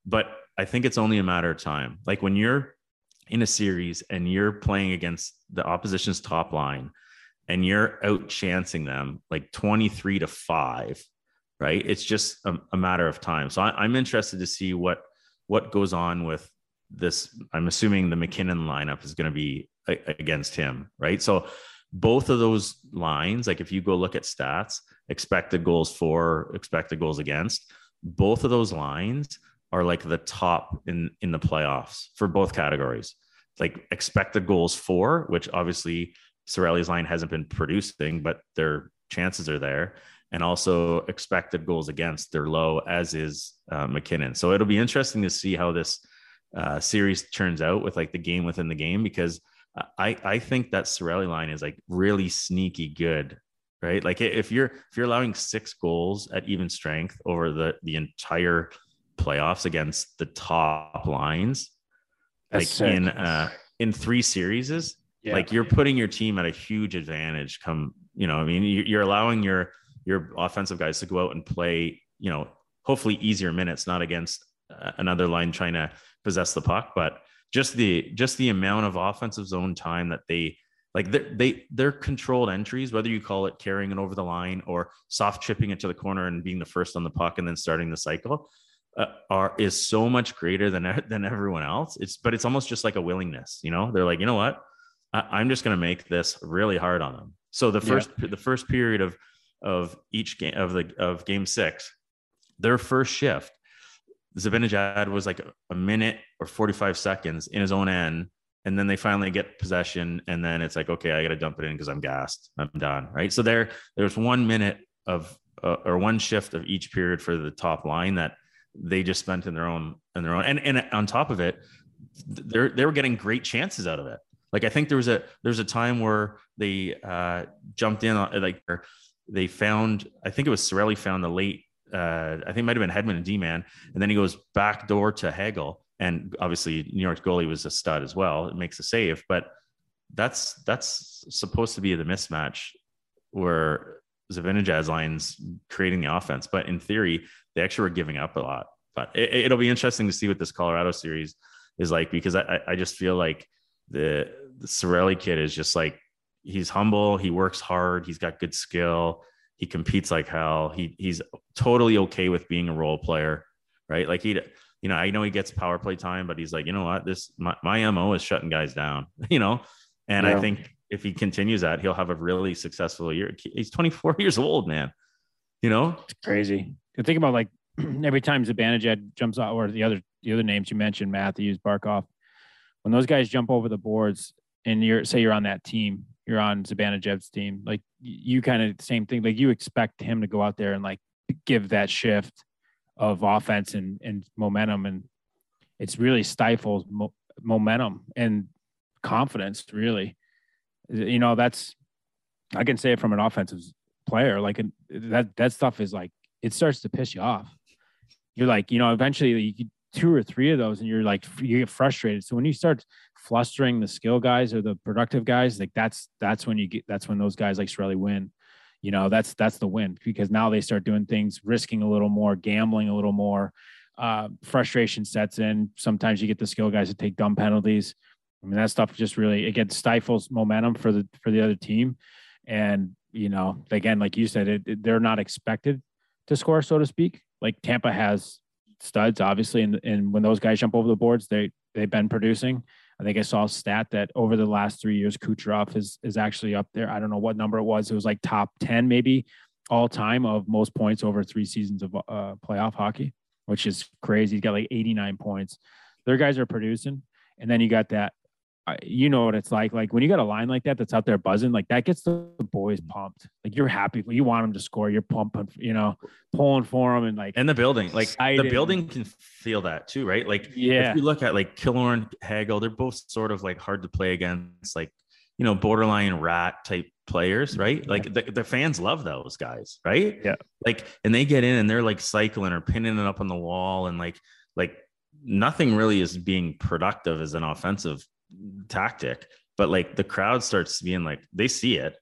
but I think it's only a matter of time. Like when you're in a series and you're playing against the opposition's top line and you're out chancing them like twenty-three to five, right? It's just a, a matter of time. So I, I'm interested to see what, what goes on with this. I'm assuming the McKinnon lineup is going to be a, against him, right? So both of those lines, like if you go look at stats, expected goals for, expected goals against, both of those lines are like the top in, in the playoffs for both categories. Like expected goals for, which obviously Cirelli's line hasn't been producing, but their chances are there. And also expected goals against, they're low, as is uh, McKinnon. So it'll be interesting to see how this uh, series turns out with like the game within the game, because I, I think that Cirelli line is like really sneaky good, right? Like if you're, if you're allowing six goals at even strength over the, the entire playoffs against the top lines, That's like sick. in, uh, in three series, yeah. like you're putting your team at a huge advantage come, you know, I mean, you're allowing your, your offensive guys to go out and play, you know, hopefully easier minutes, not against uh, another line trying to possess the puck, but just the, just the amount of offensive zone time that they, like they're, they, they're controlled entries, whether you call it carrying it over the line or soft chipping it to the corner and being the first on the puck and then starting the cycle, uh, are, is so much greater than, than everyone else. It's, but it's almost just like a willingness, you know, they're like, you know what, I, I'm just going to make this really hard on them. So the first, yeah. the first period of, of each game of the, of game six, their first shift, Zibanejad was like a minute or forty-five seconds in his own end. And then they finally get possession. And then it's like, okay, I got to dump it in because I'm gassed. I'm done. Right. So there, there's one minute of, uh, or one shift of each period for the top line that they just spent in their own, in their own. And, and on top of it, they're, they were getting great chances out of it. Like, I think there was a, there's a time where they uh, jumped in on, like they found, I think it was Cirelli found the late, uh, I think it might've been Hedman and D-man. And then he goes back door to Hagel. And obviously New York's goalie was a stud as well. It makes a save, but that's, that's supposed to be the mismatch where Zibanejad's line's creating the offense. But in theory, they actually were giving up a lot. But it, it'll be interesting to see what this Colorado series is like, because I, I just feel like the, the Cirelli kid is just like, he's humble. He works hard. He's got good skill. He competes like hell. He he's totally okay with being a role player, right? Like he, you know, I know he gets power play time, but he's like, you know what, this, my, my M O is shutting guys down, you know? And yeah. I think if he continues that, he'll have a really successful year. He's twenty-four years old, man. You know, it's crazy. You think about like every time Zibanejad jumps out, or the other, the other names you mentioned, Matthews, Barkov, when those guys jump over the boards and you're, say you're on that team, you're on Zibanejad's team, like you kind of same thing. Like you expect him to go out there and like give that shift of offense and, and momentum. And it's really stifles mo- momentum and confidence, really. You know, that's, I can say it from an offensive player, like that, that stuff is like, it starts to piss you off. You're like, you know, eventually you get two or three of those and you're like, you get frustrated. So when you start flustering the skill guys or the productive guys, like that's, that's when you get, that's when those guys like Cirelli win. You know, that's, that's the win, because now they start doing things, risking a little more, gambling a little more, uh, frustration sets in. Sometimes you get the skill guys to take dumb penalties. I mean, that stuff just really, it gets stifles momentum for the, for the other team. And, you know, again, like you said, it, it, they're not expected to score, so to speak. Like Tampa has studs, obviously. And, and when those guys jump over the boards, they, they've been producing. I think I saw a stat that over the last three years, Kucherov is, is actually up there. I don't know what number it was. It was like top ten, maybe all time of most points over three seasons of uh, playoff hockey, which is crazy. He's got like eighty-nine points. Their guys are producing. And then you got that, uh, you know what it's like. Like when you got a line like that, that's out there buzzing, like that gets the boys pumped. Like you're happy. You want them to score. You're pumping, you know, pulling for them. And like, and the building, like excited. The building can feel that too, right? Like yeah. if you look at like Killorn, Hagel, they're both sort of like hard to play against, like, you know, borderline rat type players, right? Yeah. Like the, the fans love those guys, right? Yeah. Like, and they get in and they're like cycling or pinning it up on the wall. And like, like nothing really is being productive as an offensive tactic, but like the crowd starts being like, they see it,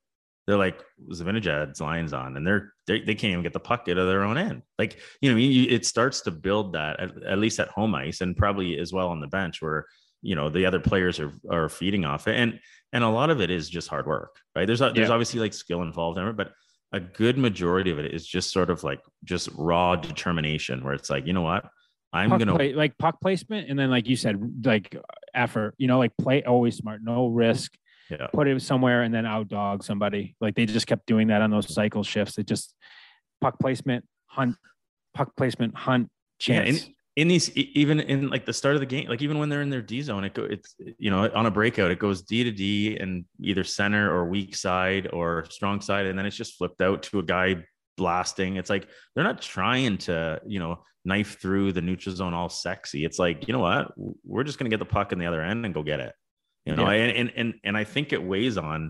they're like Zibanejad's lines on, and they're they, they can't even get the puck out of their own end. Like, you know, you, it starts to build that at, at least at home ice, and probably as well on the bench where, you know, the other players are are feeding off it, and and a lot of it is just hard work, right? There's a, there's Yeah. obviously like skill involved in it, but a good majority of it is just sort of like just raw determination, where it's like, you know what, I'm puck gonna play, like puck placement, and then like you said, like effort. You know, like play always smart, no risk. yeah. Put it somewhere and then out dog somebody. Like they just kept doing that on those cycle shifts. It just puck placement, hunt, puck placement, hunt, chance. Yeah, in, in these, even in like the start of the game, like even when they're in their D zone, it go, it's, you know, on a breakout, it goes D to D and either center or weak side or strong side. And then it's just flipped out to a guy blasting. It's like, they're not trying to, you know, knife through the neutral zone all sexy. It's like, you know what, we're just going to get the puck in the other end and go get it. You know, yeah. and, and, and, and I think it weighs on,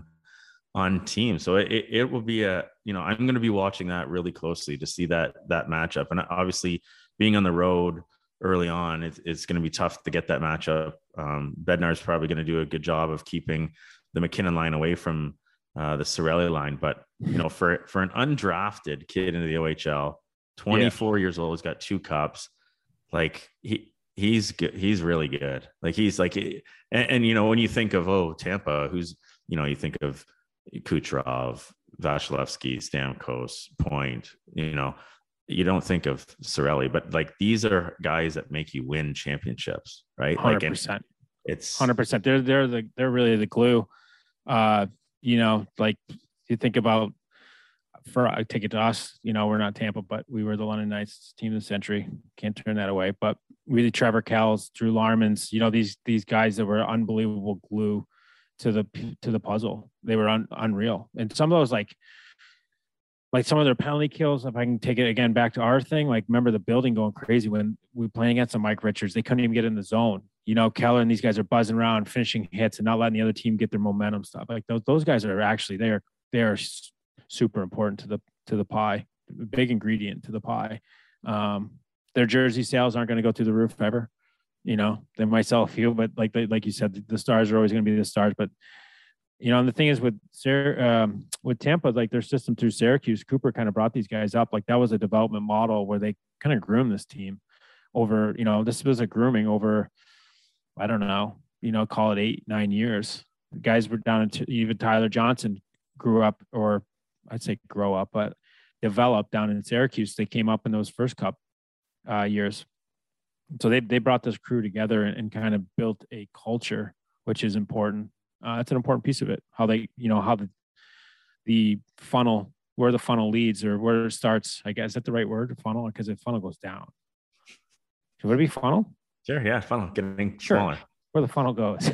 on teams. So it, it will be a, you know, I'm going to be watching that really closely to see that, that matchup. And obviously being on the road early on, it's, it's going to be tough to get that matchup. Um, Bednar's probably going to do a good job of keeping the McKinnon line away from uh, the Cirelli line. But, you know, for, for an undrafted kid into the O H L, twenty-four yeah. years old, he's got two cups. Like he, he's good. He's really good. Like he's like, and, and, you know, when you think of, oh, Tampa, who's, you know, you think of Kucherov, Vasilevsky, Stamkos, Point, you know, you don't think of Cirelli, but like, these are guys that make you win championships, right? one hundred percent. Like, it's one hundred percent. They're, they're the, they're really the glue. Uh, you know, like you think about, for I take it to us, you know, we're not Tampa, but we were the London Knights team of the century. Can't turn that away. But really, Trevor Kells, Drew Larmans, you know, these these guys that were unbelievable glue to the to the puzzle. They were un, unreal. And some of those, like like some of their penalty kills. If I can take it again back to our thing, like remember the building going crazy when we were playing against the Mike Richards. They couldn't even get in the zone. You know, Keller and these guys are buzzing around, finishing hits, and not letting the other team get their momentum stuff. Like those those guys are actually they are they are. super important to the to the pie, big ingredient to the pie. Um, their jersey sales aren't going to go through the roof ever. You know, they might sell a few, but like like you said, the stars are always going to be the stars. But you know, and the thing is with um, with Tampa, like their system through Syracuse, Cooper kind of brought these guys up. Like that was a development model where they kind of groomed this team over. You know, this was a grooming over. I don't know. You know, call it eight nine years. The guys were down into even Tyler Johnson grew up or. I'd say grow up, but developed down in Syracuse. They came up in those first cup uh, years. So they they brought this crew together and, and kind of built a culture, which is important. Uh, that's an important piece of it. How they, you know, how the, the funnel, where the funnel leads or where it starts, I guess, is that the right word, funnel? Because if funnel goes down. Would it be funnel? Sure. Yeah. Funnel getting sure. smaller. Where the funnel goes.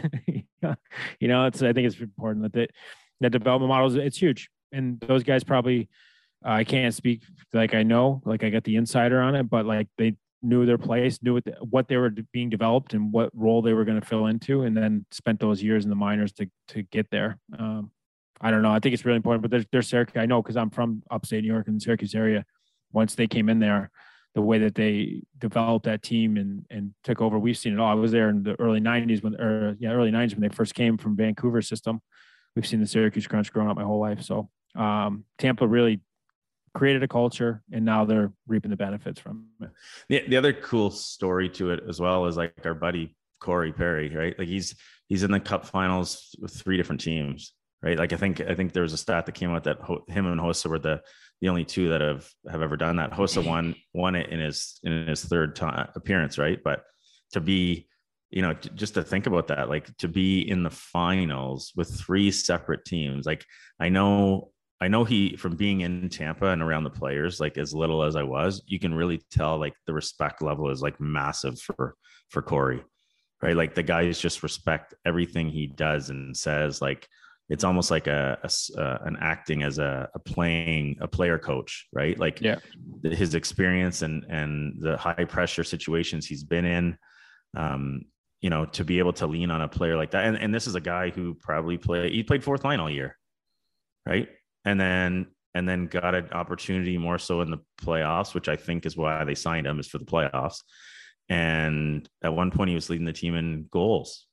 You know, it's, I think it's important that the, the development models, it's huge. And those guys probably, uh, I can't speak like I know, like I got the insider on it, but like they knew their place, knew what, the, what they were being developed and what role they were going to fill into, and then spent those years in the minors to to get there. Um, I don't know. I think it's really important, but there's, there's Syracuse. I know because I'm from upstate New York and the Syracuse area. Once they came in there, the way that they developed that team and and took over, we've seen it all. I was there in the early nineties when, or yeah, early nineties when they first came from Vancouver system. We've seen the Syracuse Crunch growing up my whole life. So. Um, Tampa really created a culture and now they're reaping the benefits from it. The, the other cool story to it as well is like our buddy Corey Perry, right? Like he's, he's in the cup finals with three different teams, right? Like I think, I think there was a stat that came out that Ho, him and Hossa were the, the only two that have, have ever done that. Hossa won, won it in his, in his third time appearance. Right. But to be, you know, just to think about that, like to be in the finals with three separate teams. Like I know, I know he, from being in Tampa and around the players, like as little as I was, you can really tell like the respect level is like massive for, for Corey, right? Like the guys just respect everything he does and says. Like, it's almost like a, a uh, an acting as a, a playing, a player coach, right? Like yeah. his experience and, and the high pressure situations he's been in, um, you know, to be able to lean on a player like that. And, and this is a guy who probably played, he played fourth line all year, right? And then, and then got an opportunity more so in the playoffs, which I think is why they signed him, is for the playoffs. And at one point he was leading the team in goals,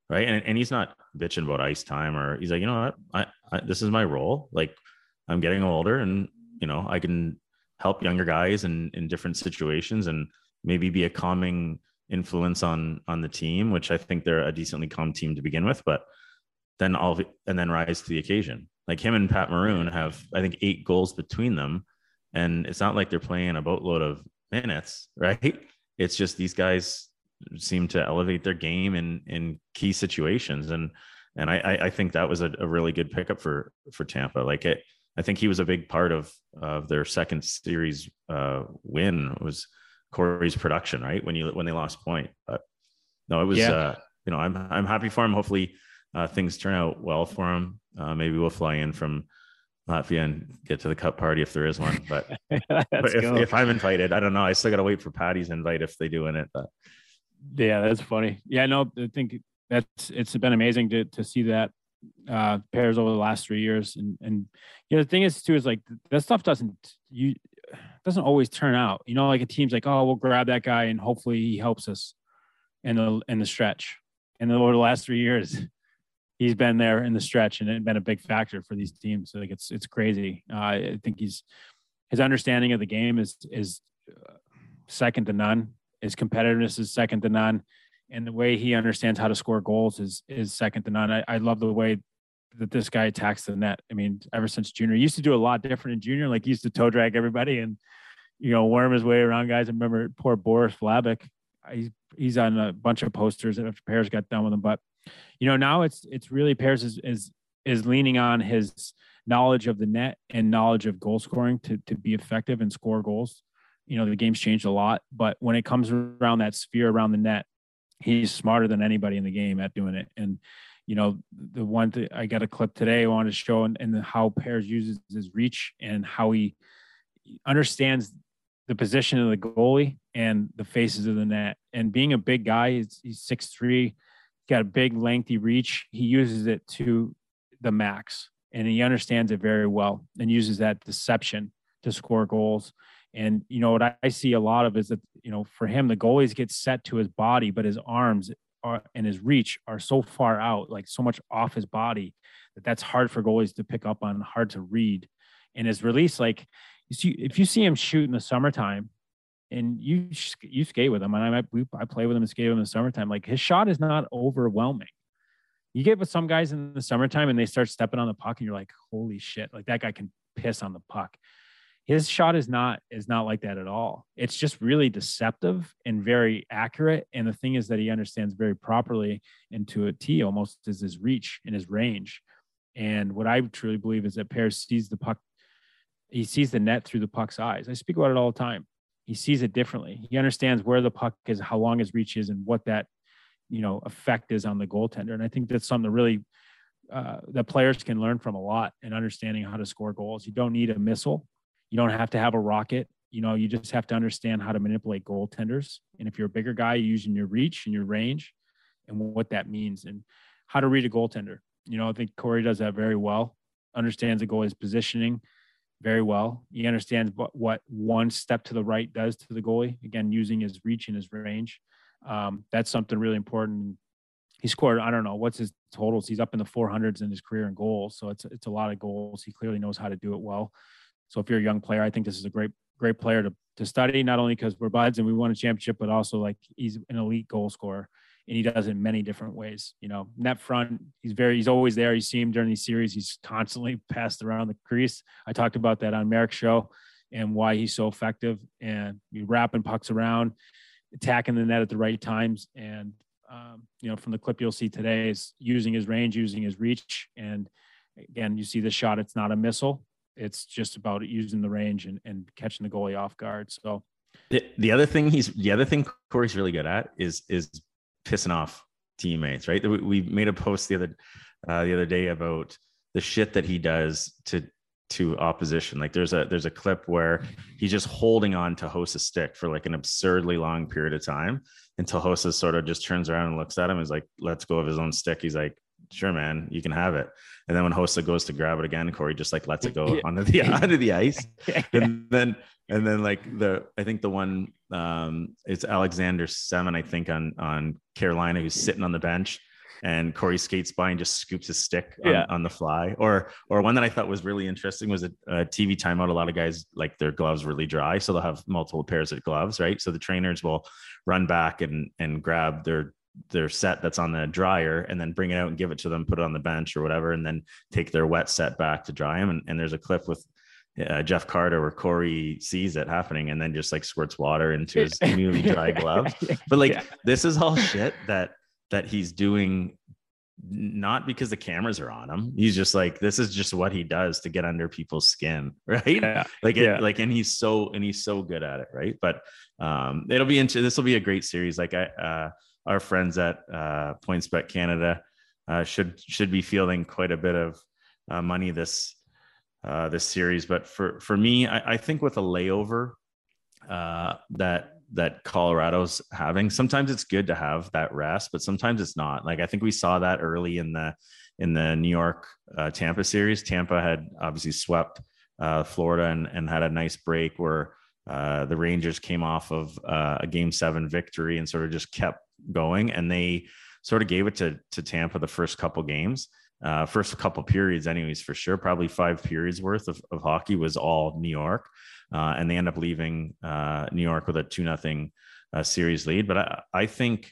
right? And, and he's not bitching about ice time, or he's like, you know what, I, I this is my role. Like, I'm getting older, and you know, I can help younger guys in in different situations, and maybe be a calming influence on on the team, which I think they're a decently calm team to begin with, but then all and then rise to the occasion. Like him and Pat Maroon have, I think, eight goals between them, and it's not like they're playing a boatload of minutes, right? It's just these guys seem to elevate their game in in key situations, and and I I think that was a, a really good pickup for for Tampa. Like it, I think he was a big part of of their second series uh, win was Corey's production, right? When you when they lost point, but no, it was yeah. uh, you know, I'm I'm happy for him. Hopefully uh, things turn out well for him. Uh, maybe we'll fly in from Latvia and get to the cup party if there is one. But, but if, if I'm invited, I don't know. I still got to wait for Patty's invite if they do win it. But yeah, that's funny. Yeah, no, I think that's it's been amazing to to see that uh pairs over the last three years. And and you know, the thing is too is like that stuff doesn't you doesn't always turn out. You know, like a team's like, oh, we'll grab that guy and hopefully he helps us in the in the stretch. And then over the last three years, he's been there in the stretch and it's been a big factor for these teams. So like it's it's crazy. Uh, I think he's his understanding of the game is is second to none. His competitiveness is second to none, and the way he understands how to score goals is is second to none. I, I love the way that this guy attacks the net. I mean, ever since junior, he used to do a lot different in junior. Like he used to toe drag everybody and you know worm his way around guys. I remember poor Boris Vlabek. He's he's on a bunch of posters after Pairs got done with him, but you know now it's it's really Pairs is is is leaning on his knowledge of the net and knowledge of goal scoring to to be effective and score goals. You know, the game's changed a lot, but when it comes around that sphere around the net, he's smarter than anybody in the game at doing it. And, you know, the one thing I got a clip today I wanted to show and, and how Pairs uses his reach and how he understands the position of the goalie and the faces of the net. And being a big guy, he's, he's six three, got a big lengthy reach. He uses it to the max and he understands it very well and uses that deception to score goals. And, you know, what I see a lot of is that, you know, for him, the goalies get set to his body, but his arms are, and his reach are so far out, like so much off his body that that's hard for goalies to pick up on, hard to read. And his release, like you see, if you see him shoot in the summertime and you, you skate with him, and I, we, I play with him and skate with him in the summertime, like his shot is not overwhelming. You get with some guys in the summertime and they start stepping on the puck and you're like, holy shit, like that guy can piss on the puck. His shot is not is not like that at all. It's just really deceptive and very accurate. And the thing is that he understands very properly and to a T almost is his reach and his range. And what I truly believe is that Pairs sees the puck. He sees the net through the puck's eyes. I speak about it all the time. He sees it differently. He understands where the puck is, how long his reach is, and what that, you know, effect is on the goaltender. And I think that's something that really uh, that players can learn from a lot in understanding how to score goals. You don't need a missile. You don't have to have a rocket. You know, you just have to understand how to manipulate goaltenders. And if you're a bigger guy, you're using your reach and your range and what that means and how to read a goaltender. You know, I think Corey does that very well, understands the goalie's positioning very well. He understands what, what one step to the right does to the goalie, again, using his reach and his range. Um, that's something really important. He scored, I don't know, what's his totals? He's up in the four hundreds in his career in goals. So it's, it's a lot of goals. He clearly knows how to do it well. So if you're a young player, I think this is a great, great player to, to study, not only because we're buds and we won a championship, but also like he's an elite goal scorer and he does it in many different ways. You know, net front, he's very, he's always there. You see him during these series. He's constantly passed around the crease. I talked about that on Merrick's show and why he's so effective and you wrapping pucks around, attacking the net at the right times. And, um, you know, from the clip you'll see today is using his range, using his reach. And again, you see the shot, it's not a missile. It's just about using the range and, and catching the goalie off guard. So the, the other thing he's, the other thing Corey's really good at is, is pissing off teammates, right? We, we made a post the other, uh, the other day about the shit that he does to, to opposition. Like there's a, there's a clip where he's just holding on to Hosa's stick for like an absurdly long period of time until Hosa sort of just turns around and looks at him and is like, let's go of his own stick. He's like, sure, man, you can have it. And then when Hosa goes to grab it again, Corey just like lets it go onto the onto the ice. And then and then like the I think the one um it's Alexander Semin, I think, on on Carolina, who's sitting on the bench and Corey skates by and just scoops his stick on, Yeah. on the fly. Or or one that I thought was really interesting was a, a T V timeout. A lot of guys like their gloves really dry, so they'll have multiple pairs of gloves, right? So the trainers will run back and and grab their their set that's on the dryer and then bring it out and give it to them, put it on the bench or whatever, and then take their wet set back to dry them. And, and there's a clip with uh, Jeff Carter where Corey sees it happening and then just like squirts water into his newly dry gloves. But like, yeah. this is all shit that, that he's doing, not because the cameras are on him. He's just like, this is just what he does to get under people's skin. Right. Yeah. Like, it, yeah. like, and he's so, and he's so good at it. Right. But um, it'll be into, this will be a great series. Like I, uh, our friends at uh, PointsBet Canada uh, should should be fielding quite a bit of uh, money this uh, this series. But for for me, I, I think with a layover uh, that that Colorado's having, sometimes it's good to have that rest, but sometimes it's not. Like I think we saw that early in the in the New York uh, Tampa series. Tampa had obviously swept uh, Florida and, and had a nice break where uh, the Rangers came off of uh, a game seven victory and sort of just kept going, and they sort of gave it to to Tampa the first couple games, uh first couple periods anyways, for sure. Probably five periods worth of, of hockey was all New York, uh and they end up leaving uh New York with a two nothing uh, series lead. But I, I think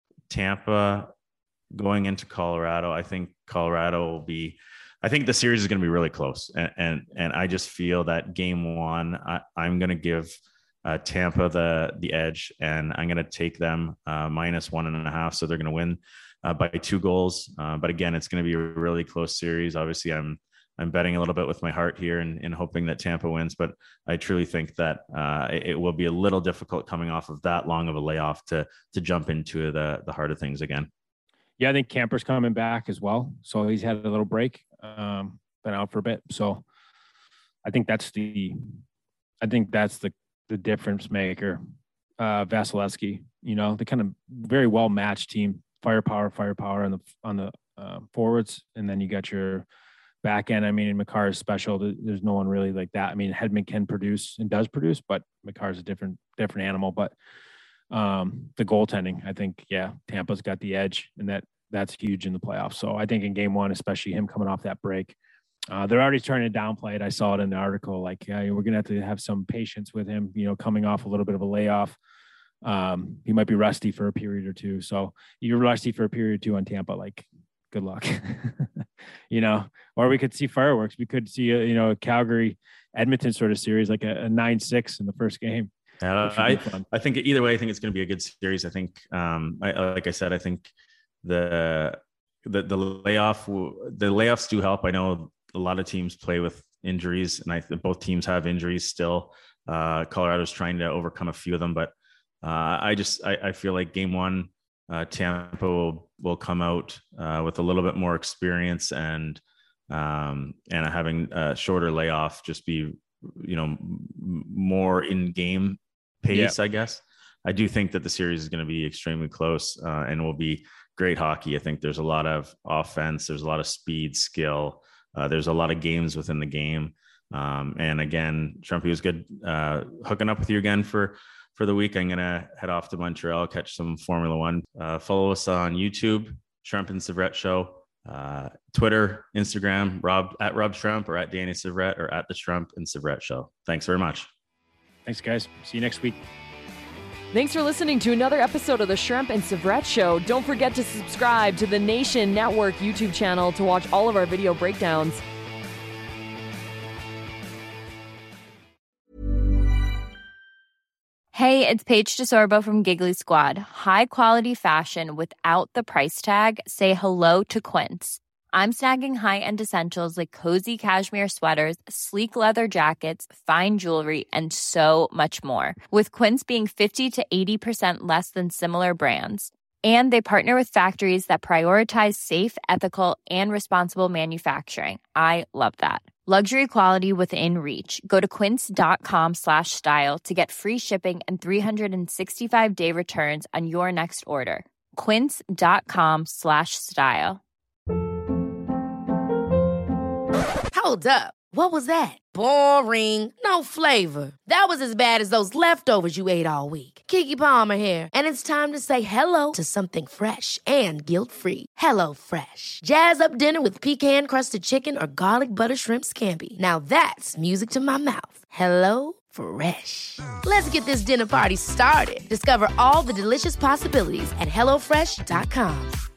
Tampa going into Colorado, I think Colorado will be, I think the series is going to be really close, and and, and I just feel that game one, I, I'm going to give Uh, Tampa the the edge, and I'm going to take them uh, minus one and a half. So they're going to win uh, by two goals. Uh, but again, it's going to be a really close series. Obviously, I'm I'm betting a little bit with my heart here and, and hoping that Tampa wins. But I truly think that uh, it, it will be a little difficult coming off of that long of a layoff to to jump into the the heart of things again. Yeah, I think Camper's coming back as well. So he's had a little break, um, been out for a bit. So I think that's the, I think that's the. the difference maker. uh, Vasilevsky, you know, the kind of very well matched team, firepower, firepower on the, on the uh, forwards. And then you got your back end. I mean, Makar is special. There's no one really like that. I mean, Hedman can produce and does produce, but Makar is a different, different animal. But um, the goaltending, I think, yeah, Tampa's got the edge, and that that's huge in the playoffs. So I think in game one, especially him coming off that break, Uh, they're already trying to downplay it. I saw it in the article. Like, yeah, we're going to have to have some patience with him, you know, coming off a little bit of a layoff. Um, he might be rusty for a period or two. So you're rusty for a period or two on Tampa, like, good luck, you know, or we could see fireworks. We could see, a, you know, a Calgary Edmonton sort of series, like a, a nine six in the first game. Uh, I, I think either way, I think it's going to be a good series. I think, um, I, like I said, I think the, the, the layoff, the layoffs do help. I know a lot of teams play with injuries, and I think both teams have injuries still. Uh, Colorado's trying to overcome a few of them, but uh, I just, I, I feel like game one, uh, Tampa will, will come out uh, with a little bit more experience, and, um, and having a shorter layoff just be, you know, more in game pace, yeah. I guess. I do think that the series is going to be extremely close uh, and will be great hockey. I think there's a lot of offense. There's a lot of speed, skill. Uh, there's a lot of games within the game. Um, and again, Trumpy, was good uh, hooking up with you again for, for the week. I'm going to head off to Montreal, catch some Formula One. Uh, follow us on YouTube, Trump and Sevrett Show, uh, Twitter, Instagram, Rob at Rob Trump, or at Danny Sevrett, or at the Trump and Sevrett Show. Thanks very much. Thanks, guys. See you next week. Thanks for listening to another episode of the Shrimp and Sevrett Show. Don't forget to subscribe to the Nation Network YouTube channel to watch all of our video breakdowns. Hey, it's Paige DeSorbo from Giggly Squad. High quality fashion without the price tag. Say hello to Quince. I'm snagging high-end essentials like cozy cashmere sweaters, sleek leather jackets, fine jewelry, and so much more. With Quince being fifty to eighty percent less than similar brands. And they partner with factories that prioritize safe, ethical, and responsible manufacturing. I love that. Luxury quality within reach. Go to quince.com slash style to get free shipping and three sixty-five day returns on your next order. Quince.com slash style. Hold up. What was that? Boring. No flavor. That was as bad as those leftovers you ate all week. Keke Palmer here, and it's time to say hello to something fresh and guilt-free. Hello Fresh. Jazz up dinner with pecan-crusted chicken or garlic butter shrimp scampi. Now that's music to my mouth. Hello Fresh. Let's get this dinner party started. Discover all the delicious possibilities at hello fresh dot com.